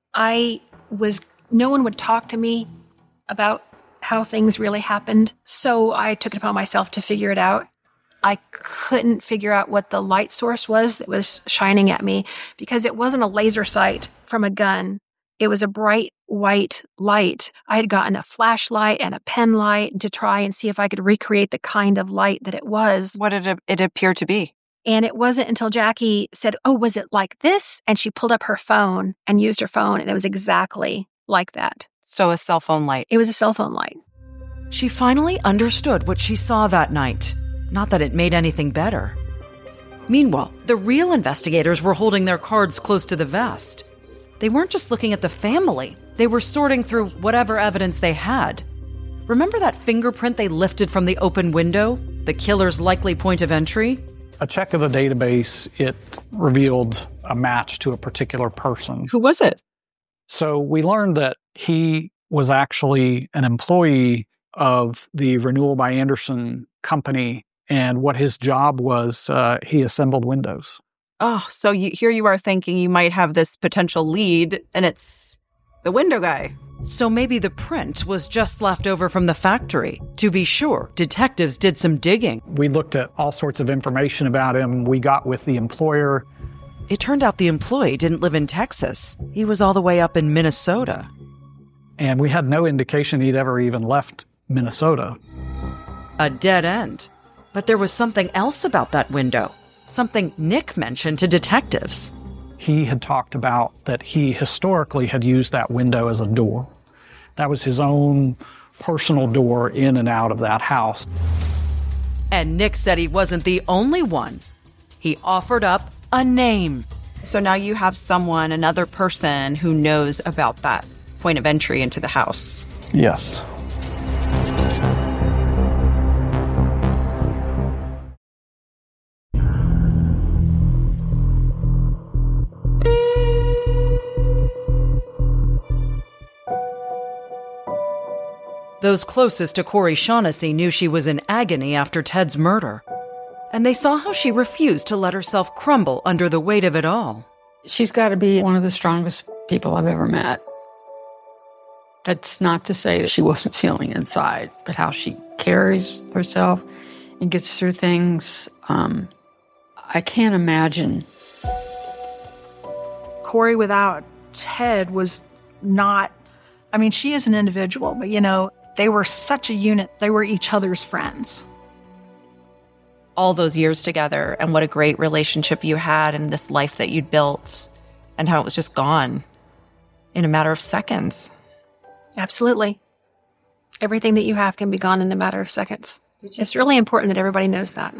No one would talk to me about how things really happened, so I took it upon myself to figure it out. I couldn't figure out what the light source was that was shining at me because it wasn't a laser sight from a gun. It was a bright white light. I had gotten a flashlight and a pen light to try and see if I could recreate the kind of light that it was. What did it appear to be? And it wasn't until Jackie said, oh, was it like this? And she pulled up her phone and used her phone, and it was exactly like that. So a cell phone light. It was a cell phone light. She finally understood what she saw that night. Not that it made anything better. Meanwhile, the real investigators were holding their cards close to the vest. They weren't just looking at the family. They were sorting through whatever evidence they had. Remember that fingerprint they lifted from the open window? The killer's likely point of entry? A check of the database, it revealed a match to a particular person. Who was it? So we learned that he was actually an employee of the Renewal by Anderson company, and what his job was, he assembled windows. Oh, so here you are thinking you might have this potential lead, and it's the window guy. So maybe the print was just left over from the factory. To be sure, detectives did some digging. We looked at all sorts of information about him. We got with the employer. It turned out the employee didn't live in Texas. He was all the way up in Minnesota. And we had no indication he'd ever even left Minnesota. A dead end. But there was something else about that window. Something Nick mentioned to detectives. He had talked about that he historically had used that window as a door. That was his own personal door in and out of that house. And Nick said he wasn't the only one. He offered up a name. So now you have another person who knows about that point of entry into the house. Yes. Those closest to Corey Shaughnessy knew she was in agony after Ted's murder. And they saw how she refused to let herself crumble under the weight of it all. She's got to be one of the strongest people I've ever met. That's not to say that she wasn't feeling inside, but how she carries herself and gets through things. I can't imagine. Corey without Ted was not, she is an individual, but they were such a unit. They were each other's friends. All those years together, and what a great relationship you had, and this life that you'd built, and how it was just gone in a matter of seconds. Absolutely. Everything that you have can be gone in a matter of seconds. It's really important that everybody knows that.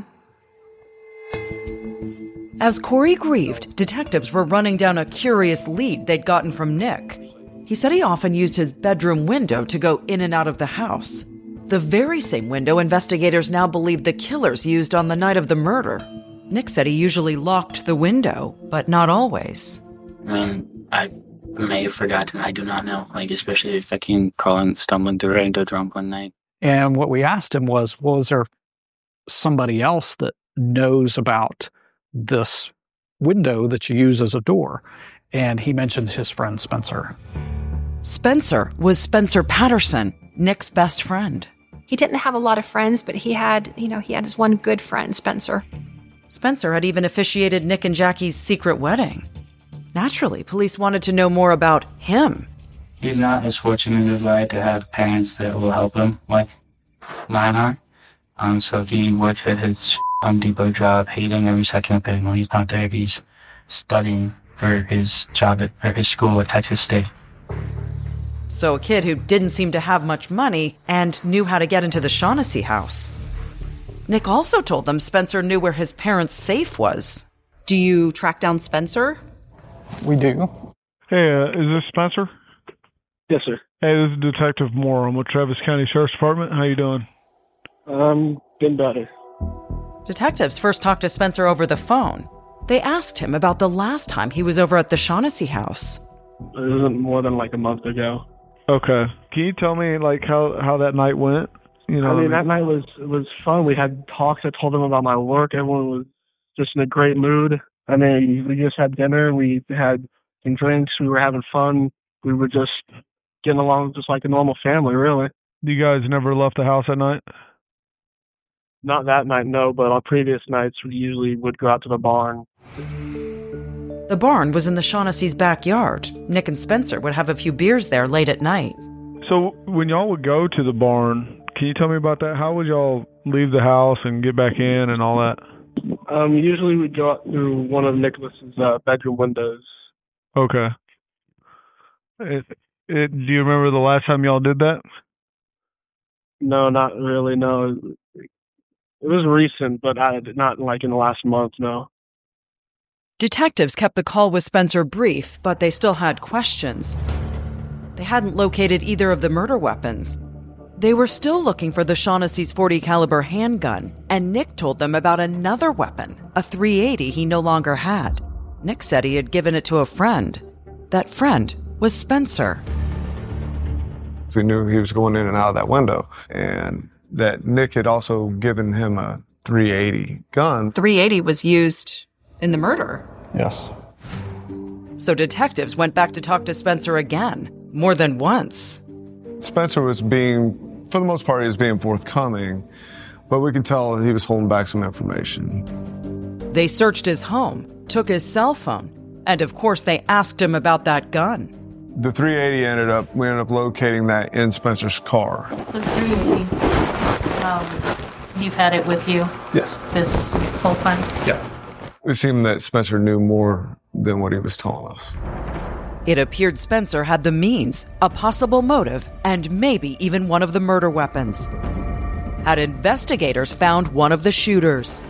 As Corey grieved, detectives were running down a curious lead they'd gotten from Nick. He said he often used his bedroom window to go in and out of the house. The very same window investigators now believe the killers used on the night of the murder. Nick said he usually locked the window, but not always. I mean, I may have forgotten. I do not know. Like, especially if I came stumbling through it into drunk one night. And what we asked him was there somebody else that knows about this window that you use as a door? And he mentioned his friend Spencer. Spencer was Spencer Patterson, Nick's best friend. He didn't have a lot of friends, but he had his one good friend, Spencer. Spencer had even officiated Nick and Jackie's secret wedding. Naturally, police wanted to know more about him. He's not as fortunate as I to have parents that will help him, like mine are. So he works at his Home Depot job, hating every second of it when he's not there. He's studying for his job at his school at Texas State. So a kid who didn't seem to have much money and knew how to get into the Shaughnessy house. Nick also told them Spencer knew where his parents' safe was. Do you track down Spencer? We do. Hey, is this Spencer? Yes, sir. Hey, this is Detective Moore. I'm with Travis County Sheriff's Department. How you doing? Getting better. Detectives first talked to Spencer over the phone. They asked him about the last time he was over at the Shaughnessy house. It wasn't more than like a month ago. Okay. Can you tell me like how that night went? You know, that night was fun. We had talks. I told them about my work. Everyone was just in a great mood. I mean, we just had dinner. We had some drinks. We were having fun. We were just getting along just like a normal family, really. You guys never left the house at night? Not that night, no, but on previous nights we usually would go out to the barn. The barn was in the Shaughnessy's backyard. Nick and Spencer would have a few beers there late at night. So when y'all would go to the barn, can you tell me about that? How would y'all leave the house and get back in and all that? Usually we'd go out through one of Nicholas's bedroom windows. Okay. Do you remember the last time y'all did that? No, not really, no. It was recent, but not like in the last month, no. Detectives kept the call with Spencer brief, but they still had questions. They hadn't located either of the murder weapons. They were still looking for the Shaughnessy's .40 caliber handgun, and Nick told them about another weapon, a .380 he no longer had. Nick said he had given it to a friend. That friend was Spencer. We knew he was going in and out of that window, and that Nick had also given him a .380 gun. .380 was used in the murder. Yes. So detectives went back to talk to Spencer again, more than once. Spencer was being, for the most part, he was being forthcoming, but we could tell he was holding back some information. They searched his home, took his cell phone, and of course they asked him about that gun. The .380 we ended up locating that in Spencer's car. The .380, you've had it with you? Yes. This whole time? Yeah. It seemed that Spencer knew more than what he was telling us. It appeared Spencer had the means, a possible motive, and maybe even one of the murder weapons. Had investigators found one of the shooters?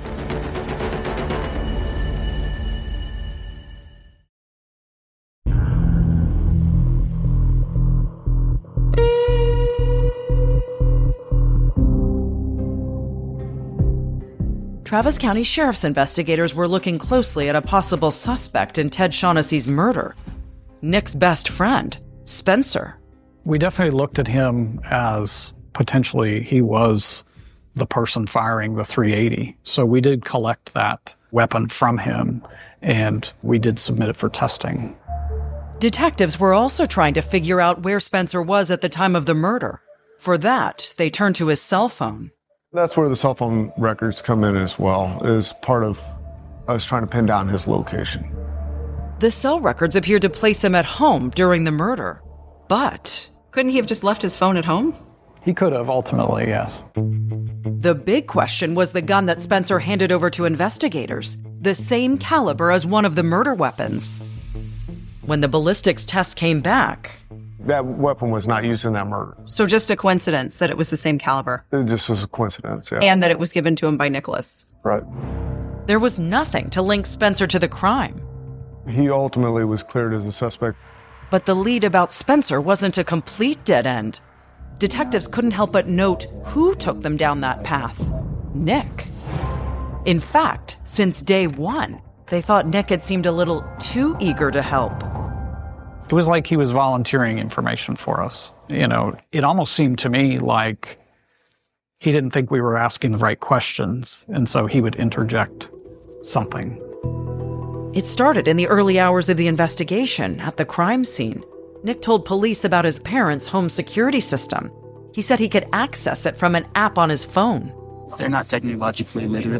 Travis County Sheriff's investigators were looking closely at a possible suspect in Ted Shaughnessy's murder. Nick's best friend, Spencer. We definitely looked at him as potentially he was the person firing the .380. So we did collect that weapon from him, and we did submit it for testing. Detectives were also trying to figure out where Spencer was at the time of the murder. For that, they turned to his cell phone. That's where the cell phone records come in as well, as part of us trying to pin down his location. The cell records appeared to place him at home during the murder. But couldn't he have just left his phone at home? He could have, ultimately, yes. The big question was the gun that Spencer handed over to investigators, the same caliber as one of the murder weapons. When the ballistics test came back, that weapon was not used in that murder. So just a coincidence that it was the same caliber. It just was a coincidence, yeah. And that it was given to him by Nicholas. Right. There was nothing to link Spencer to the crime. He ultimately was cleared as a suspect. But the lead about Spencer wasn't a complete dead end. detectives couldn't help but note who took them down that path. Nick. In fact, since day one, they thought Nick had seemed a little too eager to help. It was like he was volunteering information for us. You know, it almost seemed to me like he didn't think we were asking the right questions, and so he would interject something. It started in the early hours of the investigation at the crime scene. Nick told police about his parents' home security system. He said he could access it from an app on his phone. They're not technologically literate,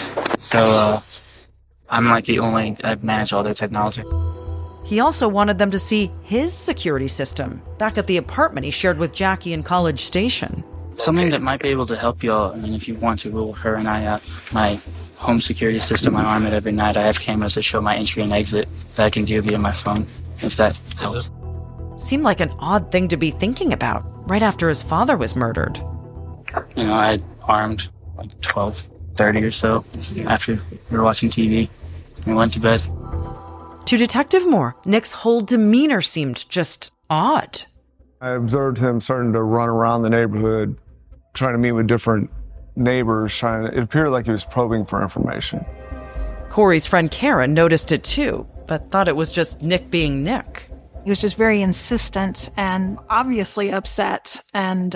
so I'm like the only, I manage all their technology. He also wanted them to see his security system back at the apartment he shared with Jackie in College Station. Something that might be able to help y'all, I mean, if you want to, will her and I, my home security system, I arm it every night. I have cameras that show my entry and exit that I can do via my phone, if that helps. Seemed like an odd thing to be thinking about right after his father was murdered. You know, I armed like 12:30 or so after we were watching TV and went to bed. To Detective Moore, Nick's whole demeanor seemed just odd. I observed him starting to run around the neighborhood, trying to meet with different neighbors. It appeared like he was probing for information. Corey's friend Karen noticed it too, but thought it was just Nick being Nick. He was just very insistent and obviously upset. And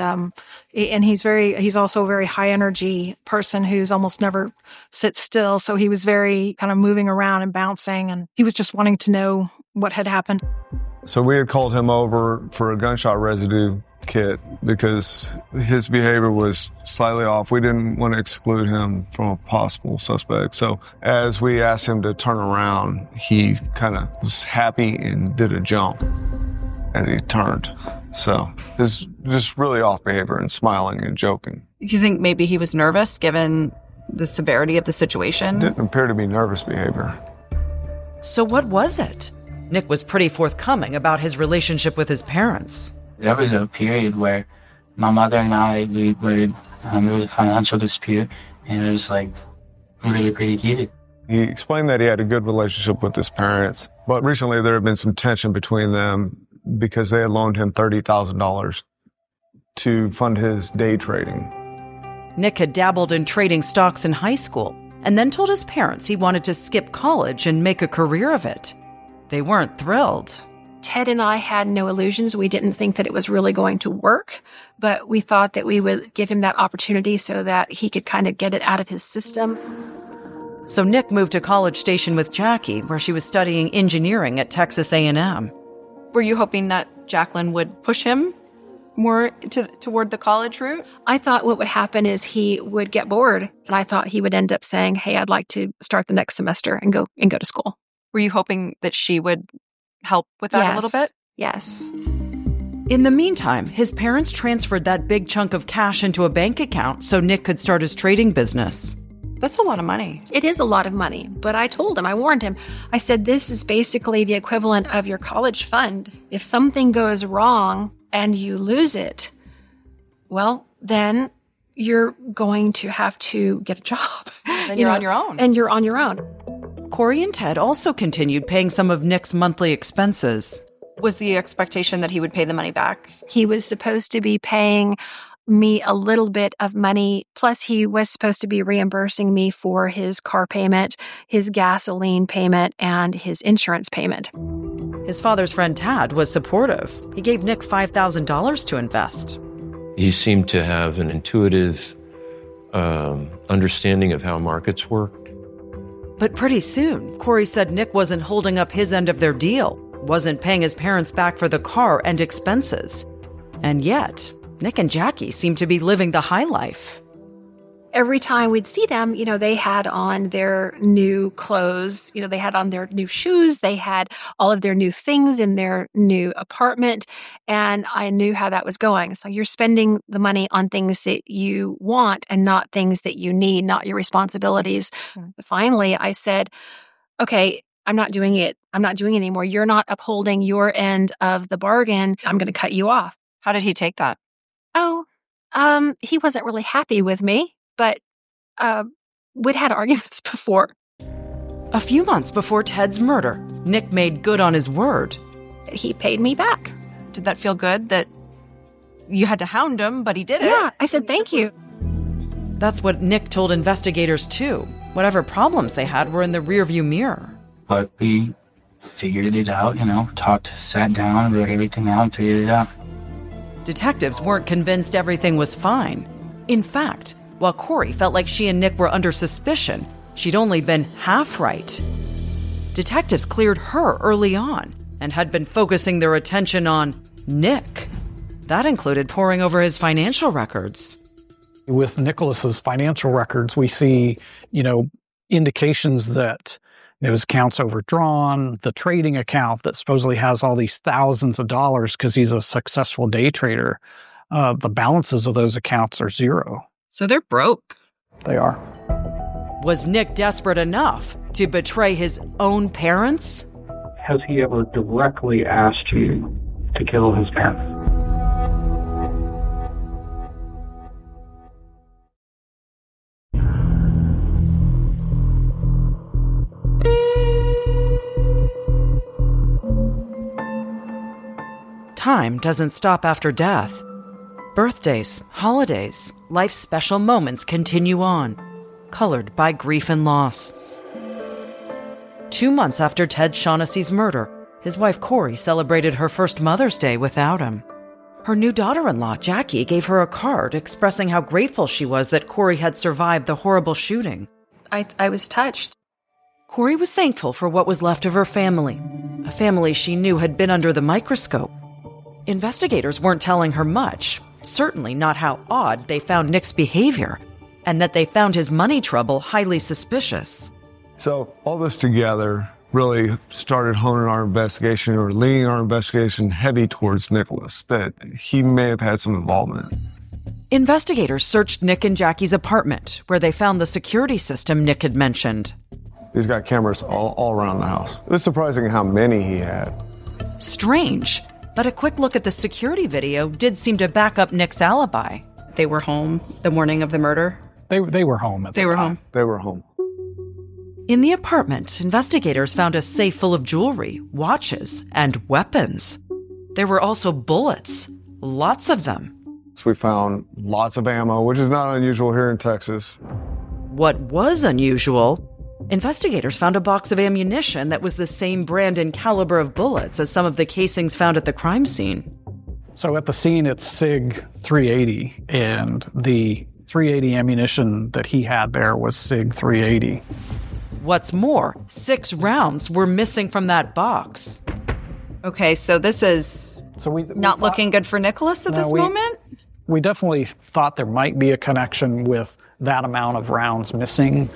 he's also a very high energy person who's almost never sits still. So he was very kind of moving around and bouncing, and he was just wanting to know what had happened. So we had called him over for a gunshot residue kit because his behavior was slightly off. We didn't want to exclude him from a possible suspect. So as we asked him to turn around, he kind of was happy and did a jump as he turned. So it's just really off behavior and smiling and joking. Do you think maybe he was nervous given the severity of the situation? Didn't appear to be nervous behavior. So what was it? Nick was pretty forthcoming about his relationship with his parents. There was a period where my mother and I, we were there was a financial dispute, and it was like really pretty heated. He explained that he had a good relationship with his parents, but recently there had been some tension between them because they had loaned him $30,000 to fund his day trading. Nick had dabbled in trading stocks in high school and then told his parents he wanted to skip college and make a career of it. They weren't thrilled. Ted and I had no illusions. We didn't think that it was really going to work, but we thought that we would give him that opportunity so that he could kind of get it out of his system. So Nick moved to College Station with Jackie, where she was studying engineering at Texas A&M. Were you hoping that Jacqueline would push him more toward the college route? I thought what would happen is he would get bored, and I thought he would end up saying, "Hey, I'd like to start the next semester and go to school." Were you hoping that she would help with that a little bit? Yes. In the meantime, his parents transferred that big chunk of cash into a bank account so Nick could start his trading business. That's a lot of money. It is a lot of money, but I told him, I warned him. I said, this is basically the equivalent of your college fund. If something goes wrong and you lose it, well, then you're going to have to get a job. Then you're on your own. And you're on your own. Corey and Ted also continued paying some of Nick's monthly expenses. Was the expectation that he would pay the money back? He was supposed to be paying me a little bit of money, plus he was supposed to be reimbursing me for his car payment, his gasoline payment, and his insurance payment. His father's friend Tad was supportive. He gave Nick $5,000 to invest. He seemed to have an intuitive understanding of how markets worked. But pretty soon, Corey said Nick wasn't holding up his end of their deal, wasn't paying his parents back for the car and expenses. And yet, Nick and Jackie seemed to be living the high life. Every time we'd see them, they had on their new clothes, they had on their new shoes, they had all of their new things in their new apartment, and I knew how that was going. So you're spending the money on things that you want and not things that you need, not your responsibilities. But finally, I said, okay, I'm not doing it. I'm not doing it anymore. You're not upholding your end of the bargain. I'm going to cut you off. How did he take that? He wasn't really happy with me. But we'd had arguments before. A few months before Ted's murder, Nick made good on his word. He paid me back. Did that feel good that You had to hound him, but he did it. Yeah, I said thank you. That's what Nick told investigators, too. Whatever problems they had were in the rearview mirror. But we figured it out, talked, sat down, wrote everything out, and figured it out. Detectives weren't convinced everything was fine. In fact, while Corey felt like she and Nick were under suspicion, she'd only been half right. Detectives cleared her early on and had been focusing their attention on Nick. That included poring over his financial records. With Nicholas's financial records, we see, indications that his account's overdrawn, the trading account that supposedly has all these thousands of dollars because he's a successful day trader. The balances of those accounts are zero. So they're broke. They are. Was Nick desperate enough to betray his own parents? Has he ever directly asked you to kill his parents? Time doesn't stop after death. Birthdays, holidays, life's special moments continue on, colored by grief and loss. 2 months after Ted Shaughnessy's murder, his wife Corey celebrated her first Mother's Day without him. Her new daughter-in-law, Jackie, gave her a card expressing how grateful she was that Corey had survived the horrible shooting. I was touched. Corey was thankful for what was left of her family, a family she knew had been under the microscope. Investigators weren't telling her much, certainly not how odd they found Nick's behavior, and that they found his money trouble highly suspicious. So all this together really started honing our investigation, or leaning our investigation heavy towards Nicholas, that he may have had some involvement. Investigators searched Nick and Jackie's apartment, where they found the security system Nick had mentioned. He's got cameras all around the house. It's surprising how many he had. Strange, but a quick look at the security video did seem to back up Nick's alibi. They were home the morning of the murder? They were home at the time. They were home. In the apartment, investigators found a safe full of jewelry, watches, and weapons. There were also bullets, lots of them. So we found lots of ammo, which is not unusual here in Texas. What was unusual, investigators found a box of ammunition that was the same brand and caliber of bullets as some of the casings found at the crime scene. So at the scene, it's SIG 380, and the 380 ammunition that he had there was SIG 380. What's more, 6 rounds were missing from that box. Okay, so this is not looking good for Nicholas at this moment? We definitely thought there might be a connection with that amount of rounds missing.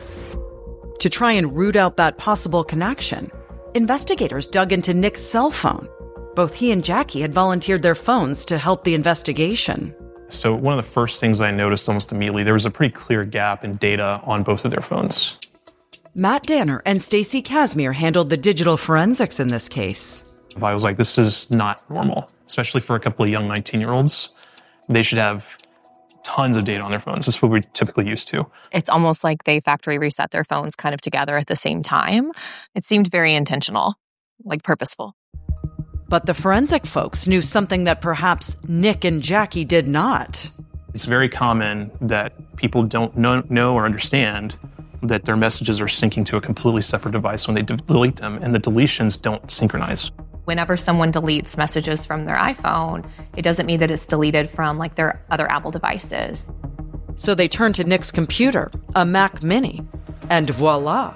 To try and root out that possible connection, investigators dug into Nick's cell phone. Both he and Jackie had volunteered their phones to help the investigation. So one of the first things I noticed almost immediately, there was a pretty clear gap in data on both of their phones. Matt Danner and Stacy Casimir handled the digital forensics in this case. I was like, this is not normal, especially for a couple of young 19-year-olds. They should have tons of data on their phones. This is what we're typically used to. It's almost like they factory reset their phones kind of together at the same time. It seemed very intentional, like purposeful. But the forensic folks knew something that perhaps Nick and Jackie did not. It's very common that people don't know or understand that their messages are syncing to a completely separate device when they delete them, and the deletions don't synchronize. Whenever someone deletes messages from their iPhone, it doesn't mean that it's deleted from like their other Apple devices. So they turned to Nick's computer, a Mac Mini, and voila.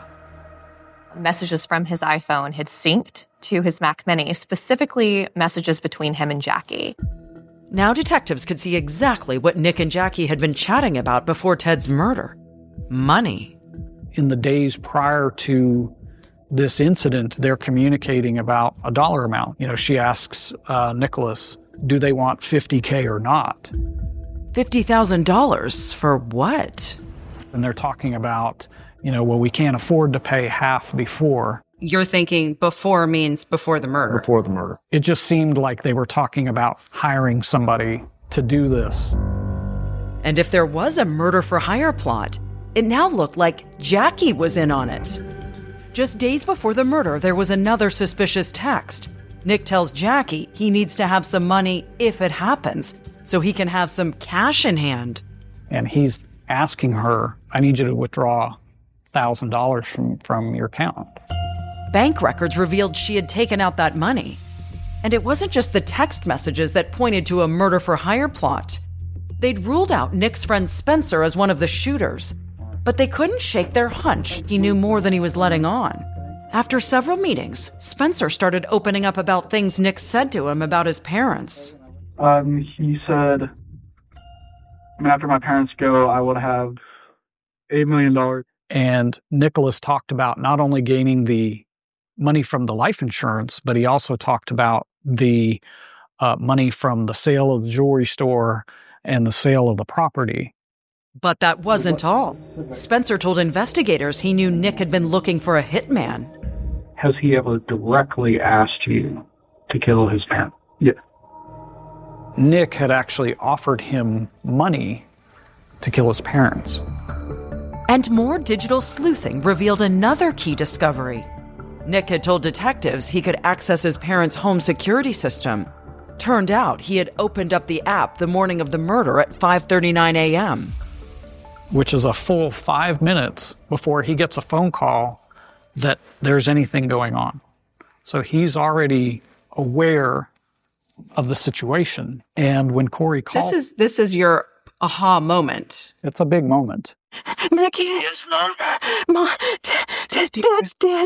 Messages from his iPhone had synced to his Mac Mini, specifically messages between him and Jackie. Now detectives could see exactly what Nick and Jackie had been chatting about before Ted's murder. Money. In the days prior to this incident, they're communicating about a dollar amount. She asks Nicholas, do they want $50K or not? $50,000 for what? And they're talking about, we can't afford to pay half before. You're thinking before means before the murder. Before the murder. It just seemed like they were talking about hiring somebody to do this. And if there was a murder for hire plot, it now looked like Jackie was in on it. Just days before the murder, there was another suspicious text. Nick tells Jackie he needs to have some money if it happens, so he can have some cash in hand. And he's asking her, I need you to withdraw $1,000 from your account. Bank records revealed she had taken out that money. And it wasn't just the text messages that pointed to a murder-for-hire plot. They'd ruled out Nick's friend Spencer as one of the shooters, but they couldn't shake their hunch he knew more than he was letting on. After several meetings, Spencer started opening up about things Nick said to him about his parents. He said, after my parents go, I would have $8 million. And Nicholas talked about not only gaining the money from the life insurance, but he also talked about the money from the sale of the jewelry store and the sale of the property. But that wasn't all. Spencer told investigators he knew Nick had been looking for a hitman. Has he ever directly asked you to kill his parents? Yeah. Nick had actually offered him money to kill his parents. And more digital sleuthing revealed another key discovery. Nick had told detectives he could access his parents' home security system. Turned out he had opened up the app the morning of the murder at 5:39 a.m. Which is a full 5 minutes before he gets a phone call that there's anything going on. So he's already aware of the situation. And when Corey called... This is your aha moment. It's a big moment. Nicky. Yes, Mom? Mom, Dad's dead.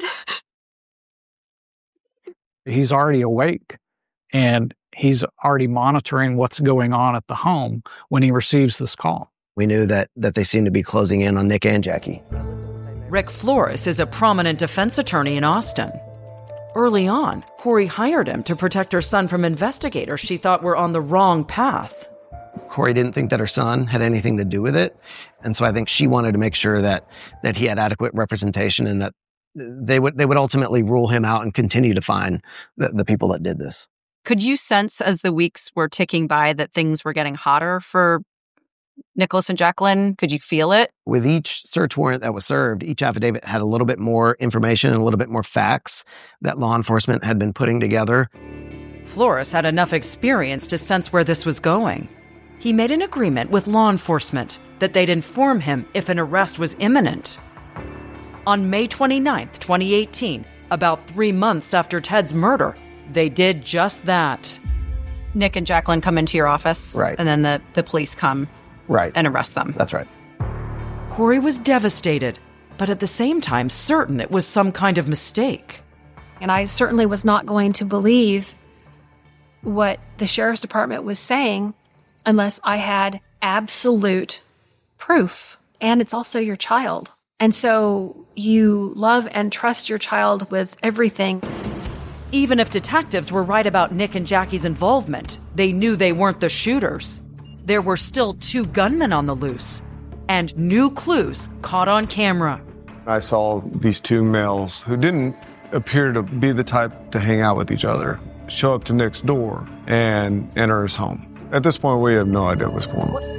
He's already awake, and he's already monitoring what's going on at the home when he receives this call. We knew that they seemed to be closing in on Nick and Jackie. Rick Flores is a prominent defense attorney in Austin. Early on, Corey hired him to protect her son from investigators she thought were on the wrong path. Corey didn't think that her son had anything to do with it, and so I think she wanted to make sure that he had adequate representation and that they would ultimately rule him out and continue to find the people that did this. Could you sense as the weeks were ticking by that things were getting hotter for Nicholas and Jacqueline? Could you feel it? With each search warrant that was served, each affidavit had a little bit more information and a little bit more facts that law enforcement had been putting together. Flores had enough experience to sense where this was going. He made an agreement with law enforcement that they'd inform him if an arrest was imminent. On May 29th, 2018, about 3 months after Ted's murder, they did just that. Nick and Jacqueline come into your office, right, and then the police come, right, and arrest them. That's right. Corey was devastated, but at the same time certain it was some kind of mistake. And I certainly was not going to believe what the sheriff's department was saying unless I had absolute proof. And it's also your child. And so you love and trust your child with everything. Even if detectives were right about Nick and Jackie's involvement, they knew they weren't the shooters. There were still 2 gunmen on the loose, and new clues caught on camera. I saw these 2 males who didn't appear to be the type to hang out with each other show up to Nick's door and enter his home. At this point, we have no idea what's going on.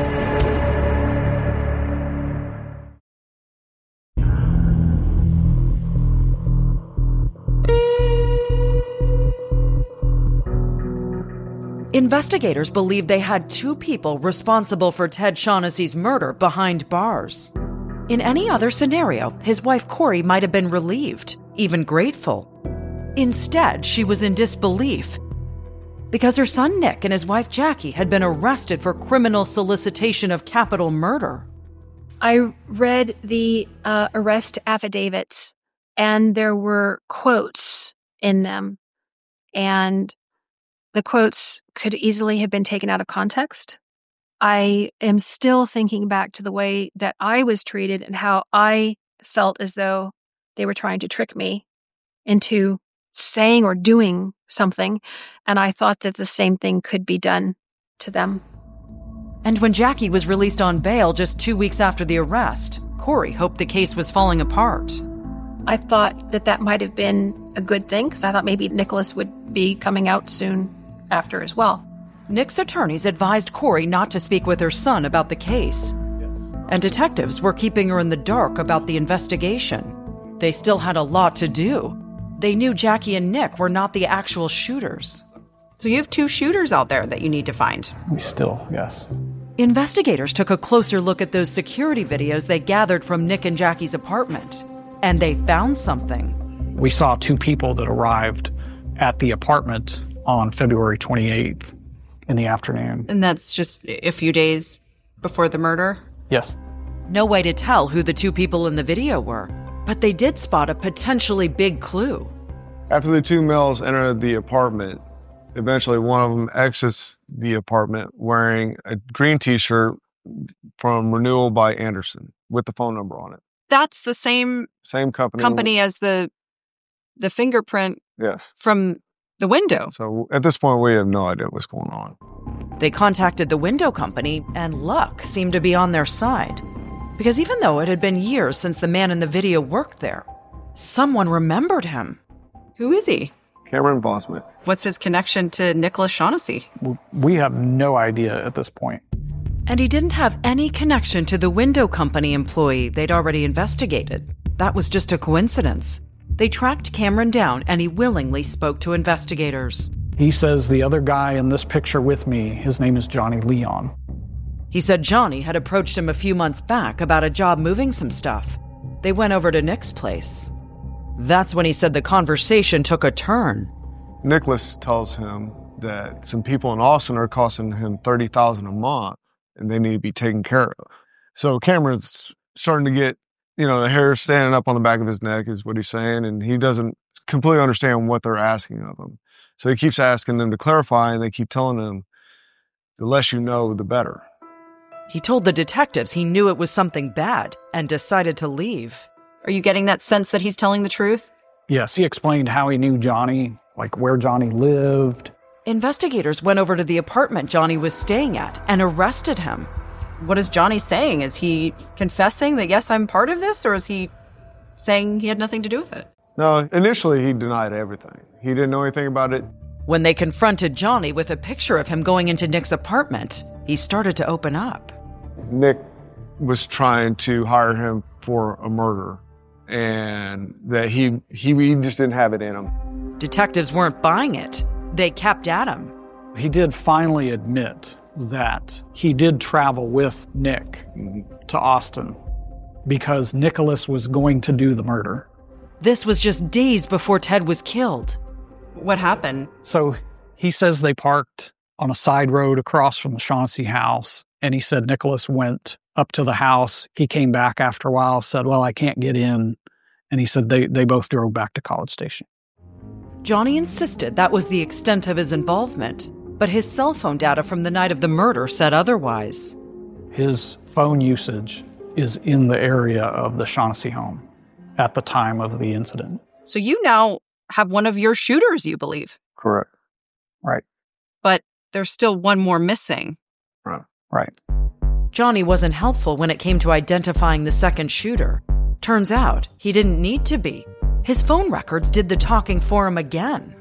Investigators believe they had 2 people responsible for Ted Shaughnessy's murder behind bars. In any other scenario, his wife Corey might have been relieved, even grateful. Instead, she was in disbelief because her son Nick and his wife Jackie had been arrested for criminal solicitation of capital murder. I read the arrest affidavits, and there were quotes in them, and the quotes could easily have been taken out of context. I am still thinking back to the way that I was treated and how I felt as though they were trying to trick me into saying or doing something, and I thought that the same thing could be done to them. And when Jackie was released on bail just 2 weeks after the arrest, Corey hoped the case was falling apart. I thought that that might have been a good thing, because I thought maybe Nicholas would be coming out soon after as well. Nick's attorneys advised Corey not to speak with her son about the case. And detectives were keeping her in the dark about the investigation. They still had a lot to do. They knew Jackie and Nick were not the actual shooters. So you have 2 shooters out there that you need to find. We still, yes. Investigators took a closer look at those security videos they gathered from Nick and Jackie's apartment, and they found something. We saw 2 people that arrived at the apartment on February 28th in the afternoon. And that's just a few days before the murder? Yes. No way to tell who the 2 people in the video were, but they did spot a potentially big clue. After the 2 males entered the apartment, eventually one of them exits the apartment wearing a green t-shirt from Renewal by Anderson with the phone number on it. That's the same company as the fingerprint yes. from the window. So at this point, we have no idea what's going on. They contacted the window company, and luck seemed to be on their side. Because even though it had been years since the man in the video worked there, someone remembered him. Who is he? Cameron Bosmick. What's his connection to Nicholas Shaughnessy? We have no idea at this point. And he didn't have any connection to the window company employee they'd already investigated. That was just a coincidence. They tracked Cameron down, and he willingly spoke to investigators. He says the other guy in this picture with me, his name is Johnny Leon. He said Johnny had approached him a few months back about a job moving some stuff. They went over to Nick's place. That's when he said the conversation took a turn. Nicholas tells him that some people in Austin are costing him $30,000 a month, and they need to be taken care of. So Cameron's starting to get, the hair standing up on the back of his neck is what he's saying, and he doesn't completely understand what they're asking of him. So he keeps asking them to clarify, and they keep telling him, the less you know, the better. He told the detectives he knew it was something bad and decided to leave. Are you getting that sense that he's telling the truth? Yes, he explained how he knew Johnny, like where Johnny lived. Investigators went over to the apartment Johnny was staying at and arrested him. What is Johnny saying? Is he confessing that, yes, I'm part of this, or is he saying he had nothing to do with it? No, initially he denied everything. He didn't know anything about it. When they confronted Johnny with a picture of him going into Nick's apartment, he started to open up. Nick was trying to hire him for a murder, and that he just didn't have it in him. Detectives weren't buying it. They kept at him. He did finally admit that he did travel with Nick to Austin because Nicholas was going to do the murder. This was just days before Ted was killed. What happened? So he says they parked on a side road across from the Shaughnessy house, and he said Nicholas went up to the house. He came back after a while, said, well, I can't get in. And he said they both drove back to College Station. Johnny insisted that was the extent of his involvement, but his cell phone data from the night of the murder said otherwise. His phone usage is in the area of the Shaughnessy home at the time of the incident. So you now have one of your shooters, you believe? Correct. Right. But there's still one more missing. Right. Johnny wasn't helpful when it came to identifying the second shooter. Turns out he didn't need to be. His phone records did the talking for him again.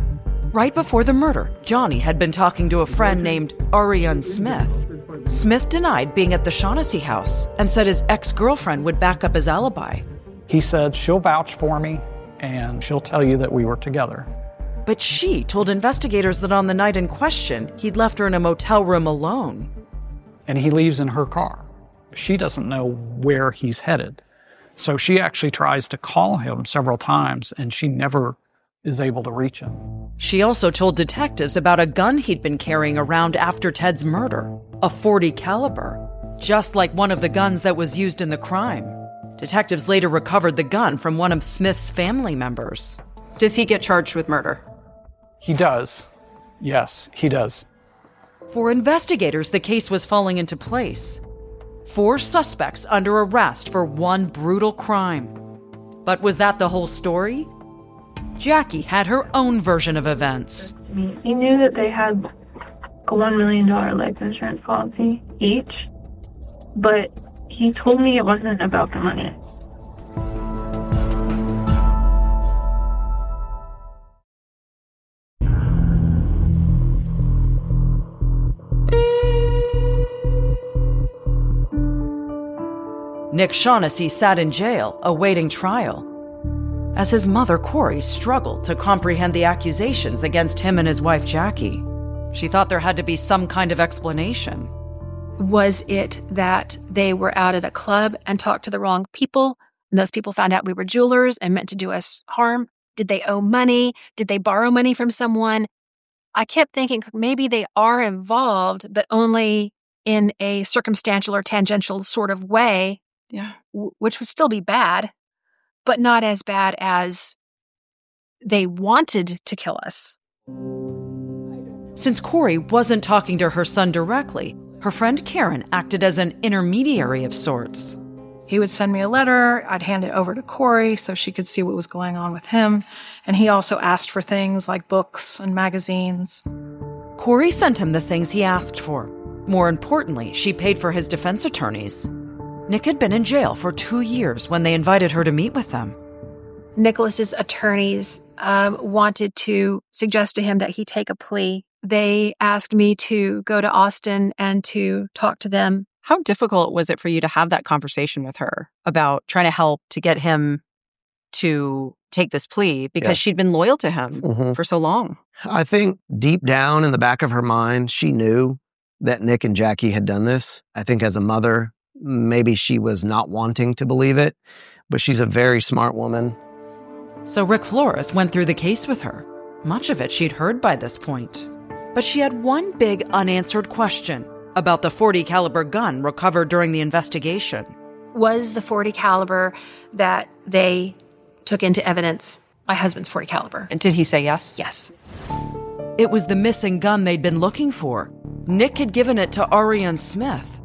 Right before the murder, Johnny had been talking to a friend named Ariane Smith. Smith denied being at the Shaughnessy house and said his ex-girlfriend would back up his alibi. He said she'll vouch for me and she'll tell you that we were together. But she told investigators that on the night in question, he'd left her in a motel room alone. And he leaves in her car. She doesn't know where he's headed. So she actually tries to call him several times, and she never is able to reach him. She also told detectives about a gun he'd been carrying around after Ted's murder, a .40 caliber, just like one of the guns that was used in the crime. Detectives later recovered the gun from one of Smith's family members. Does he get charged with murder? He does. Yes, he does. For investigators, the case was falling into place. 4 suspects under arrest for one brutal crime. But was that the whole story? Jackie had her own version of events. He knew that they had a $1 million life insurance policy each, but he told me it wasn't about the money. Nick Shaughnessy sat in jail, awaiting trial. as his mother, Corey, struggled to comprehend the accusations against him and his wife, Jackie. She thought there had to be some kind of explanation. Was it that they were out at a club and talked to the wrong people, and those people found out we were jewelers and meant to do us harm? Did they owe money? Did they borrow money from someone? I kept thinking maybe they are involved, but only in a circumstantial or tangential sort of way, which would still be bad, but not as bad as they wanted to kill us. Since Corey wasn't talking to her son directly, her friend Karen acted as an intermediary of sorts. He would send me a letter. I'd hand it over to Corey so she could see what was going on with him. And he also asked for things like books and magazines. Corey sent him the things he asked for. More importantly, she paid for his defense attorneys. Nick had been in jail for 2 years when they invited her to meet with them. Nicholas's attorneys wanted to suggest to him that he take a plea. They asked me to go to Austin and to talk to them. How difficult was it for you to have that conversation with her about trying to help to get him to take this plea because she'd been loyal to him for so long? I think deep down in the back of her mind, she knew that Nick and Jackie had done this. I think as a mother, maybe she was not wanting to believe it, but she's a very smart woman. So Rick Flores went through the case with her. Much of it she'd heard by this point. But she had one big unanswered question about the .40 caliber gun recovered during the investigation. Was the .40 caliber that they took into evidence my husband's .40 caliber? And did he say yes? Yes. It was the missing gun they'd been looking for. Nick had given it to Ariane Smith.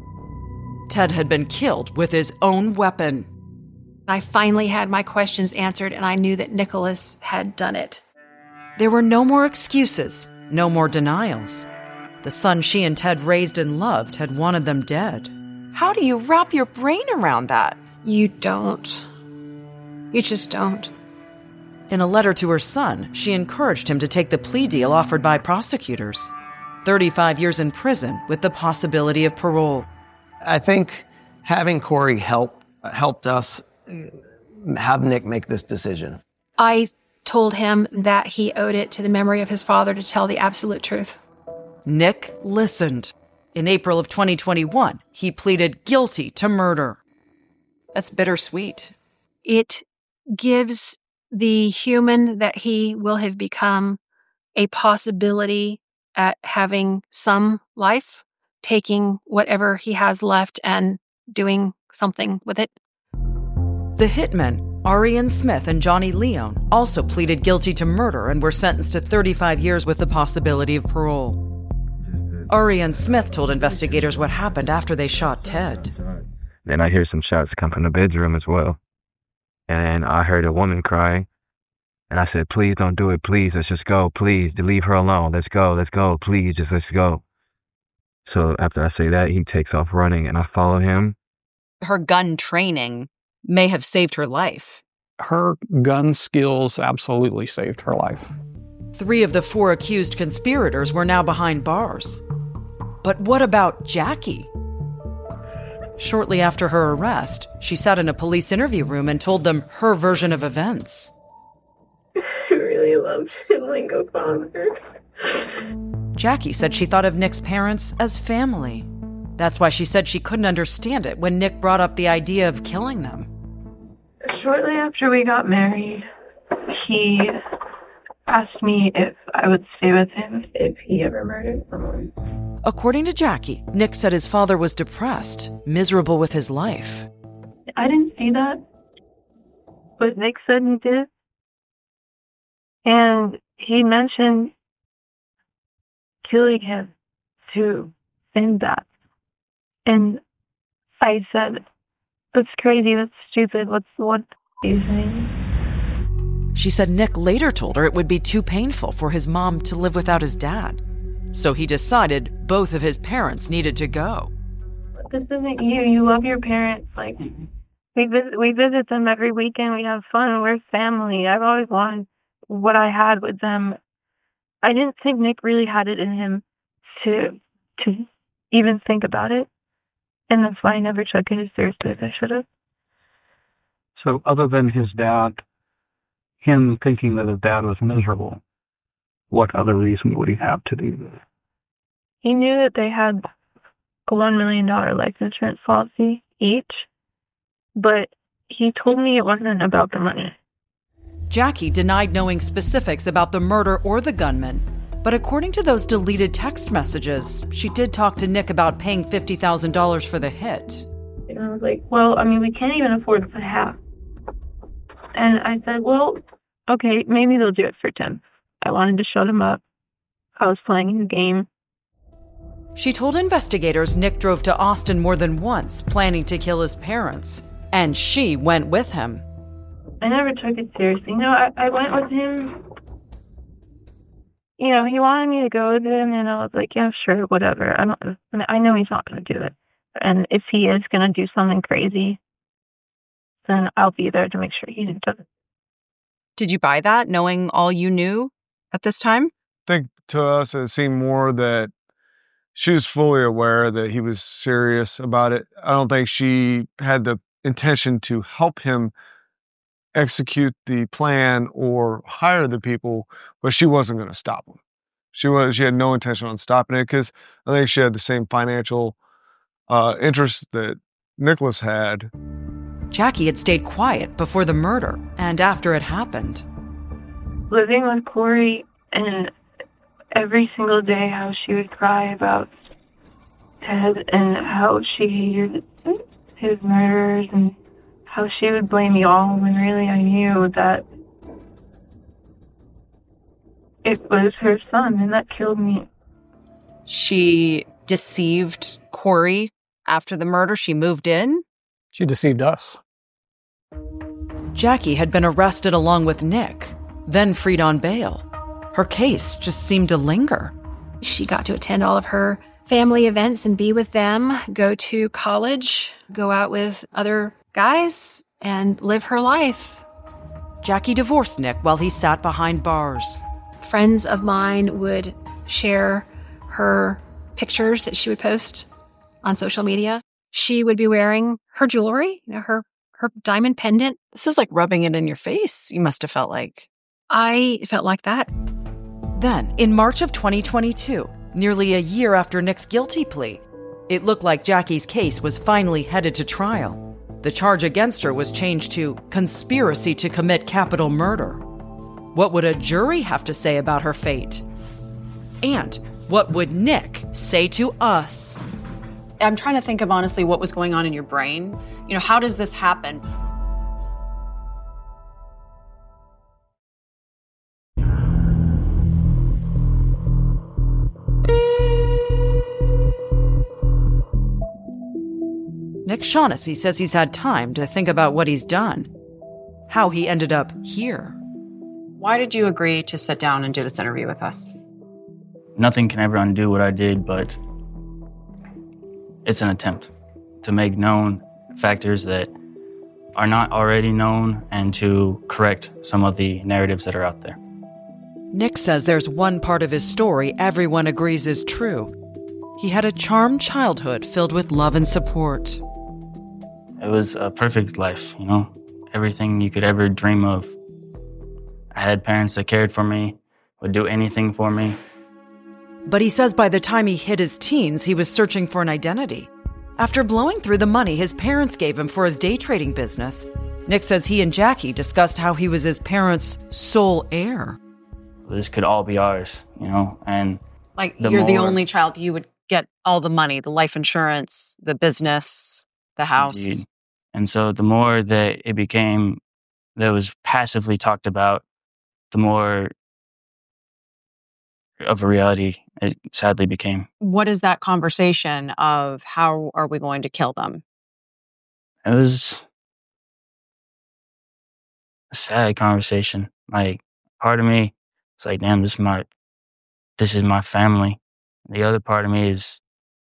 Ted had been killed with his own weapon. I finally had my questions answered, and I knew that Nicholas had done it. There were no more excuses, no more denials. The son she and Ted raised and loved had wanted them dead. How do you wrap your brain around that? You don't. You just don't. In a letter to her son, she encouraged him to take the plea deal offered by prosecutors. 35 years in prison with the possibility of parole. I think having Corey helped us have Nick make this decision. I told him that he owed it to the memory of his father to tell the absolute truth. Nick listened. In April of 2021, he pleaded guilty to murder. That's bittersweet. It gives the human that he will have become a possibility at having some life, taking whatever he has left and doing something with it. The hitmen, Ariane Smith and Johnny Leone, also pleaded guilty to murder and were sentenced to 35 years with the possibility of parole. Ariane Smith told investigators what happened after they shot Ted. Then I hear some shots come from the bedroom as well. And I heard a woman cry. And I said, please don't do it. Please, let's just go. Please, leave her alone. Let's go. Please, just let's go. So after I say that, he takes off running and I follow him. Her gun training may have saved her life. Her gun skills absolutely saved her life. 3 of the 4 accused conspirators were now behind bars. But what about Jackie? Shortly after her arrest, she sat in a police interview room and told them her version of events. I really loved him like a father. Jackie said she thought of Nick's parents as family. That's why she said she couldn't understand it when Nick brought up the idea of killing them. Shortly after we got married, he asked me if I would stay with him if he ever murdered someone. According to Jackie, Nick said his father was depressed, miserable with his life. I didn't see that, but Nick said he did. And he mentioned killing him to end that. And I said, that's crazy, that's stupid, what are you saying? She said Nick later told her it would be too painful for his mom to live without his dad. So he decided both of his parents needed to go. This isn't you. You love your parents. Like, we visit them every weekend. We have fun. We're family. I've always wanted what I had with them. I didn't think Nick really had it in him to even think about it. And that's why I never took it as seriously as I should have. So other than his dad, him thinking that his dad was miserable, what other reason would he have to do this? He knew that they had a $1 million life insurance policy each, but he told me it wasn't about the money. Jackie denied knowing specifics about the murder or the gunman, but according to those deleted text messages, she did talk to Nick about paying $50,000 for the hit. And I was like, well, I mean, we can't even afford to put half. And I said, well, okay, maybe they'll do it for 10. I wanted to shut him up. I was playing his game. She told investigators Nick drove to Austin more than once, planning to kill his parents, and she went with him. I never took it seriously. No, I went with him. You know, he wanted me to go with him, and I was like, yeah, sure, whatever. I know he's not going to do it. And if he is going to do something crazy, then I'll be there to make sure he doesn't. Did you buy that, knowing all you knew at this time? I think to us it seemed more that she was fully aware that he was serious about it. I don't think she had the intention to help him execute the plan or hire the people, but she wasn't going to stop him. She had no intention on stopping it because I think she had the same financial interest that Nicholas had. Jackie had stayed quiet before the murder and after it happened. Living with Corey, and every single day how she would cry about Ted and how she hated his murderers and how she would blame y'all when really I knew that it was her son, and that killed me. She deceived Corey after the murder. She moved in. She deceived us. Jackie had been arrested along with Nick, then freed on bail. Her case just seemed to linger. She got to attend all of her family events and be with them, go to college, go out with other guys, and live her life. Jackie divorced Nick while he sat behind bars. Friends of mine would share her pictures that she would post on social media. She would be wearing her jewelry, her diamond pendant. This is like rubbing it in your face, you must have felt like. I felt like that. Then, in March of 2022, nearly a year after Nick's guilty plea, it looked like Jackie's case was finally headed to trial. The charge against her was changed to conspiracy to commit capital murder. What would a jury have to say about her fate? And what would Nick say to us? I'm trying to think of honestly what was going on in your brain. You know, how does this happen? Nick Shaughnessy says he's had time to think about what he's done, how he ended up here. Why did you agree to sit down and do this interview with us? Nothing can ever undo what I did, but it's an attempt to make known factors that are not already known and to correct some of the narratives that are out there. Nick says there's one part of his story everyone agrees is true. He had a charmed childhood filled with love and support. It was a perfect life, you know, everything you could ever dream of. I had parents that cared for me, would do anything for me. But he says by the time he hit his teens, he was searching for an identity. After blowing through the money his parents gave him for his day trading business, Nick says he and Jackie discussed how he was his parents' sole heir. This could all be ours, you know, and like you're the only child, you would get all the money, the life insurance, the business, the house. Indeed. And so the more that it became, that was passively talked about, the more of a reality it sadly became. What is that conversation of how are we going to kill them? It was a sad conversation. Like, part of me, it's like, damn, this is my family. The other part of me is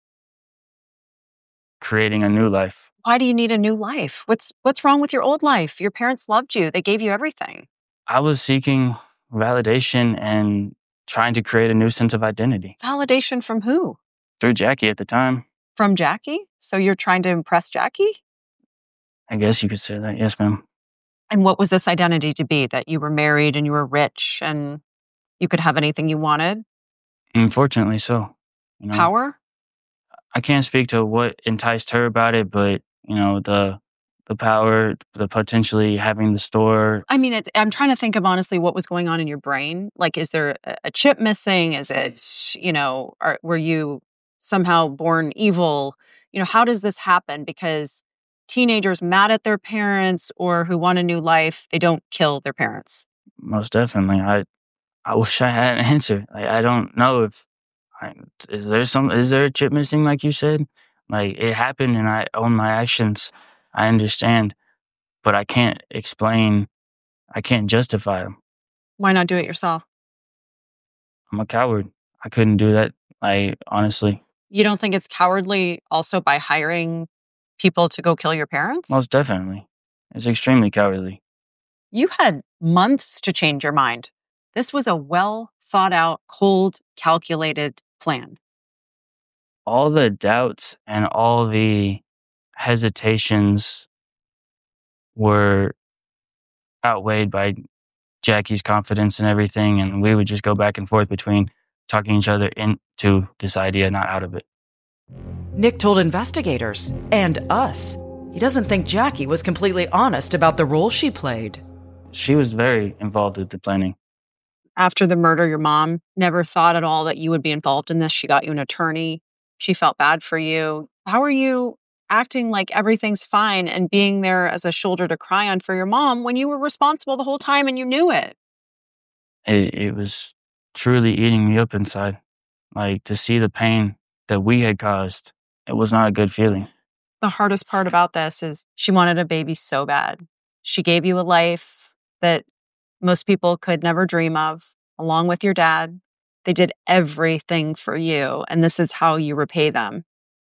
creating a new life. Why do you need a new life? What's wrong with your old life? Your parents loved you. They gave you everything. I was seeking validation and trying to create a new sense of identity. Validation from who? Through Jackie at the time. From Jackie? So you're trying to impress Jackie? I guess you could say that. Yes, ma'am. And what was this identity to be? That you were married and you were rich and you could have anything you wanted? Unfortunately so. You know? Power? I can't speak to what enticed her about it, but, you know, the power, the potentially having the store. I mean, I'm trying to think of honestly what was going on in your brain. Like, is there a chip missing? Is it, you know, were you somehow born evil? You know, how does this happen? Because teenagers mad at their parents or who want a new life, they don't kill their parents. Most definitely. I wish I had an answer. Like, I don't know if is there a chip missing, like you said? Like, it happened and I own my actions. I understand, but I can't explain. I can't justify them. Why not do it yourself? I'm a coward. I couldn't do that. Honestly. You don't think it's cowardly also by hiring people to go kill your parents? Most definitely. It's extremely cowardly. You had months to change your mind. This was a well thought out, cold, calculated plan. All the doubts and all the hesitations were outweighed by Jackie's confidence and everything, and we would just go back and forth between talking each other into this idea, not out of it. Nick told investigators and us he doesn't think Jackie was completely honest about the role she played. She was very involved with the planning. After the murder, your mom never thought at all that you would be involved in this. She got you an attorney. She felt bad for you. How are you acting like everything's fine and being there as a shoulder to cry on for your mom when you were responsible the whole time and you knew it? It was truly eating me up inside. Like, to see the pain that we had caused, it was not a good feeling. The hardest part about this is she wanted a baby so bad. She gave you a life that most people could never dream of, along with your dad. They did everything for you, and this is how you repay them.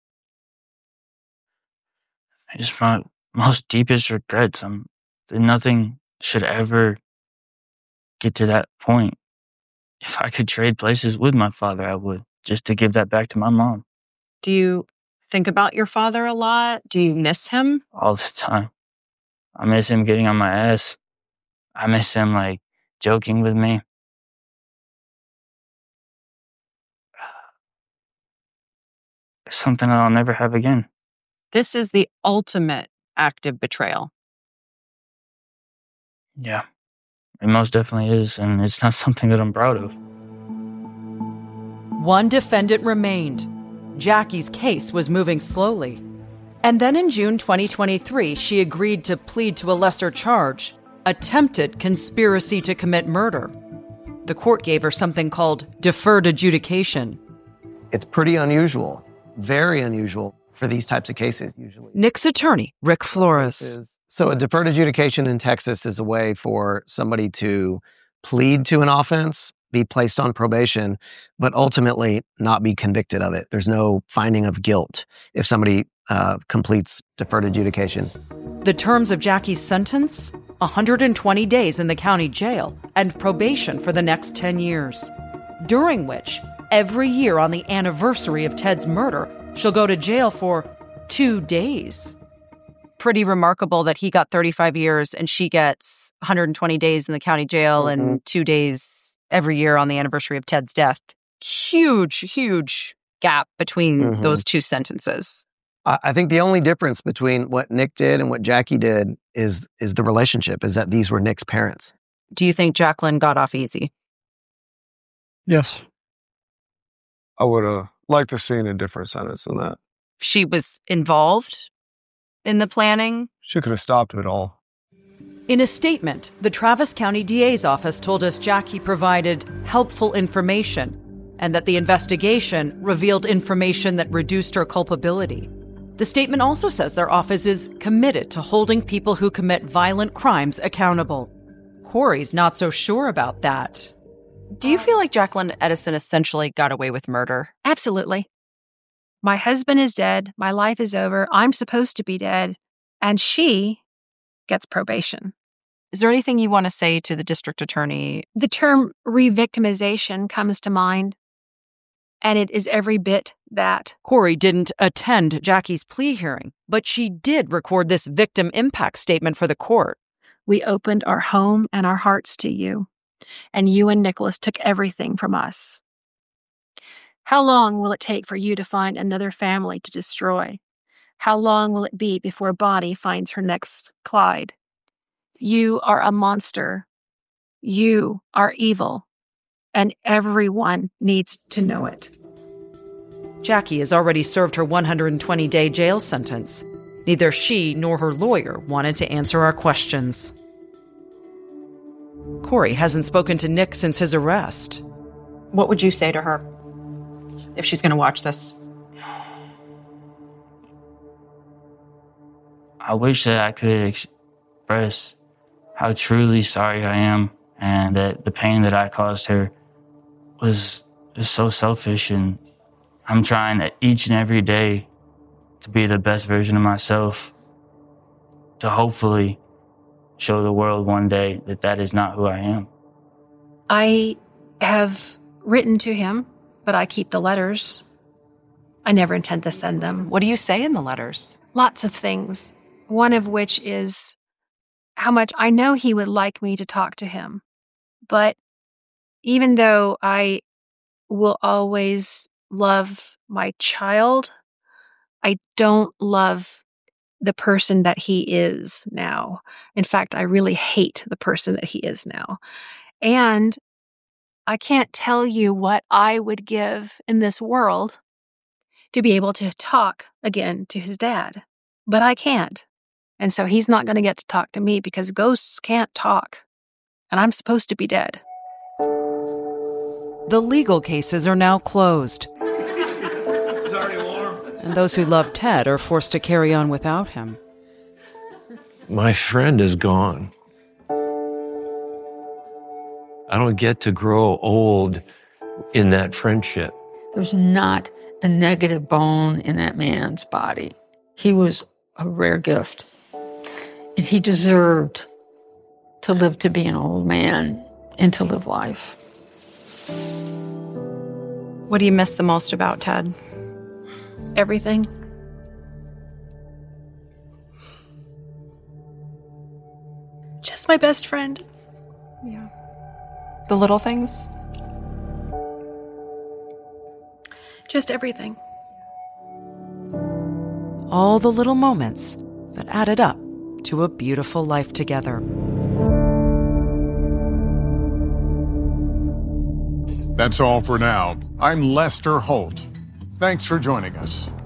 It's my most deepest regrets. Nothing should ever get to that point. If I could trade places with my father, I would, just to give that back to my mom. Do you think about your father a lot? Do you miss him? All the time. I miss him getting on my ass. I miss him, joking with me. It's something I'll never have again. This is the ultimate act of betrayal. Yeah, it most definitely is, and it's not something that I'm proud of. One defendant remained. Jackie's case was moving slowly. And then in June 2023, she agreed to plead to a lesser charge, attempted conspiracy to commit murder. The court gave her something called deferred adjudication. It's pretty unusual, very unusual for these types of cases usually. Nick's attorney, Rick Flores. So a deferred adjudication in Texas is a way for somebody to plead to an offense, be placed on probation, but ultimately not be convicted of it. There's no finding of guilt if somebody completes deferred adjudication. The terms of Jackie's sentence? 120 days in the county jail and probation for the next 10 years, during which every year on the anniversary of Ted's murder, she'll go to jail for 2 days. Pretty remarkable that he got 35 years and she gets 120 days in the county jail and 2 days every year on the anniversary of Ted's death. Huge gap between those two sentences. I think the only difference between what Nick did and what Jackie did is the relationship, is that these were Nick's parents. Do you think Jacqueline got off easy? Yes. I would have liked to have seen a different sentence than that. She was involved in the planning? She could have stopped it all. In a statement, the Travis County DA's office told us Jackie provided helpful information and that the investigation revealed information that reduced her culpability. The statement also says their office is committed to holding people who commit violent crimes accountable. Corey's not so sure about that. Do you feel like Jacqueline Edison essentially got away with murder? Absolutely. My husband is dead. My life is over. I'm supposed to be dead. And she gets probation. Is there anything you want to say to the district attorney? The term re-victimization comes to mind. And it is every bit that. Corey didn't attend Jackie's plea hearing, but she did record this victim impact statement for the court. We opened our home and our hearts to you, and you and Nicholas took everything from us. How long will it take for you to find another family to destroy? How long will it be before Bonnie finds her next Clyde? You are a monster. You are evil. And everyone needs to know it. Jackie has already served her 120-day jail sentence. Neither she nor her lawyer wanted to answer our questions. Corey hasn't spoken to Nick since his arrest. What would you say to her if she's going to watch this? I wish that I could express how truly sorry I am and that the pain that I caused her was so selfish, and I'm trying each and every day to be the best version of myself, to hopefully show the world one day that that is not who I am. I have written to him, but I keep the letters. I never intend to send them. What do you say in the letters? Lots of things. One of which is how much I know he would like me to talk to him. But even though I will always love my child, I don't love the person that he is now. In fact, I really hate the person that he is now. And I can't tell you what I would give in this world to be able to talk again to his dad. But I can't. And so he's not going to get to talk to me because ghosts can't talk. And I'm supposed to be dead. The legal cases are now closed. And those who love Ted are forced to carry on without him. My friend is gone. I don't get to grow old in that friendship. There's not a negative bone in that man's body. He was a rare gift. And he deserved to live to be an old man and to live life. What do you miss the most about Ted? Everything. Just my best friend. Yeah. The little things? Just everything. All the little moments that added up to a beautiful life together. That's all for now. I'm Lester Holt. Thanks for joining us.